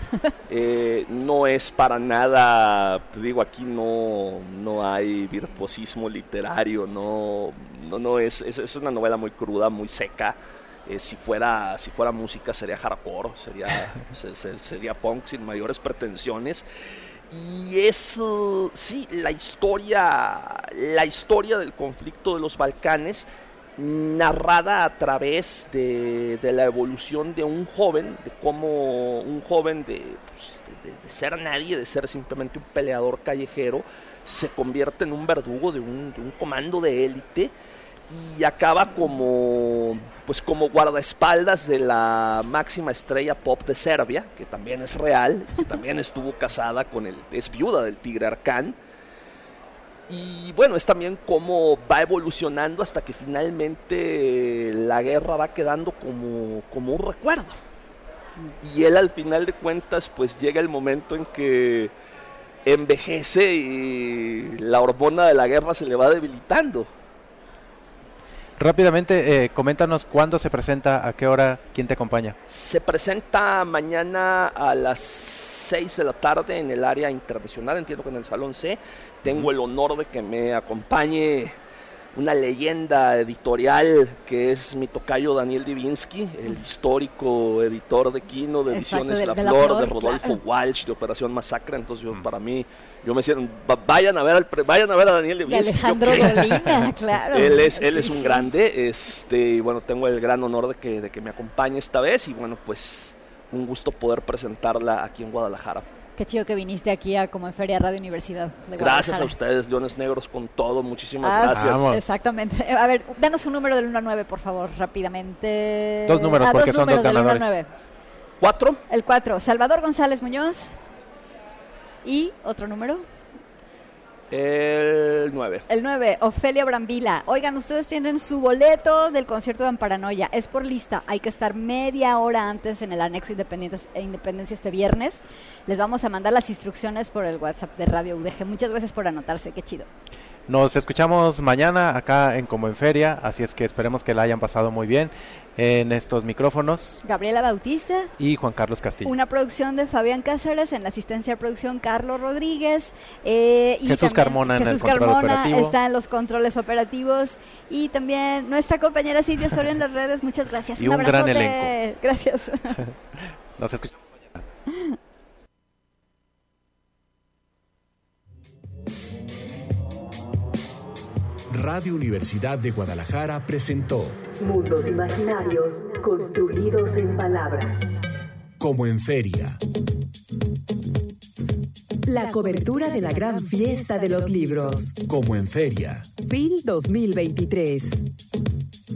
eh, no es para nada, te digo, aquí no, no hay virtuosismo literario, no, no, no es, es, es una novela muy cruda, muy seca. Eh, si fuera si fuera música sería hardcore, sería, se, se, sería punk sin mayores pretensiones. Y es, uh, sí, la historia, la historia del conflicto de los Balcanes, narrada a través de, de la evolución de un joven, de cómo un joven de, pues, de, de, de ser nadie, de ser simplemente un peleador callejero, se convierte en un verdugo de un, de un comando de élite y acaba como, pues como guardaespaldas de la máxima estrella pop de Serbia, que también es real, que también estuvo casada con el, es viuda del Tigre Arcán. Y bueno, es también cómo va evolucionando hasta que finalmente la guerra va quedando como, como un recuerdo. Y él al final de cuentas pues llega el momento en que envejece y la hormona de la guerra se le va debilitando. Rápidamente, eh, coméntanos cuándo se presenta, a qué hora, quién te acompaña. Se presenta mañana a las seis de la tarde en el área internacional, entiendo que en el Salón C. Tengo el honor de que me acompañe una leyenda editorial que es mi tocayo Daniel Divinsky, el histórico editor de Kino, de Exacto, Ediciones de- La de La Flor, Flor, de Rodolfo claro. Walsh, de Operación Masacre. Entonces yo, para mí, yo me siento, va- vayan a ver al pre- vayan a ver a Daniel De Divinsky. Alejandro yo- Dolina, claro. Él es, él Sí, es un sí. grande, este, y bueno, tengo el gran honor de que, de que me acompañe esta vez y bueno, pues un gusto poder presentarla aquí en Guadalajara. Qué chido que viniste aquí a como en Feria Radio Universidad de Guadalajara. Gracias a ustedes, Leones Negros, con todo, muchísimas Ah, gracias. Exactamente. A ver, danos un número del uno al nueve, por favor, rápidamente. Dos números, Ah, porque dos son dos números del uno al ganadores. nueve. ¿Cuatro? El cuatro, Salvador González Muñoz. ¿Y otro número? El nueve. El nueve, Ofelia Brambila. Oigan, ustedes tienen su boleto del concierto de Amparanoia. Es por lista. Hay que estar media hora antes en el anexo Independientes- e Independencia este viernes. Les vamos a mandar las instrucciones por el WhatsApp de Radio U D G. Muchas gracias por anotarse. Qué chido. Nos escuchamos mañana acá en Como en Feria, así es que esperemos que la hayan pasado muy bien. En estos micrófonos, Gabriela Bautista y Juan Carlos Castillo. Una producción de Fabián Cáceres, en la asistencia de producción Carlos Rodríguez. Eh, y Jesús Carmona en Jesús el control Carmona operativo. está en los controles operativos. Y también nuestra compañera Silvia Soria en las redes. Muchas gracias. Y un, un gran elenco. Gracias. Nos escuchamos mañana. Radio Universidad de Guadalajara presentó Mundos imaginarios construidos en palabras. Como en Feria. La cobertura de la gran fiesta de los libros. Como en Feria. F I L dos mil veintitrés.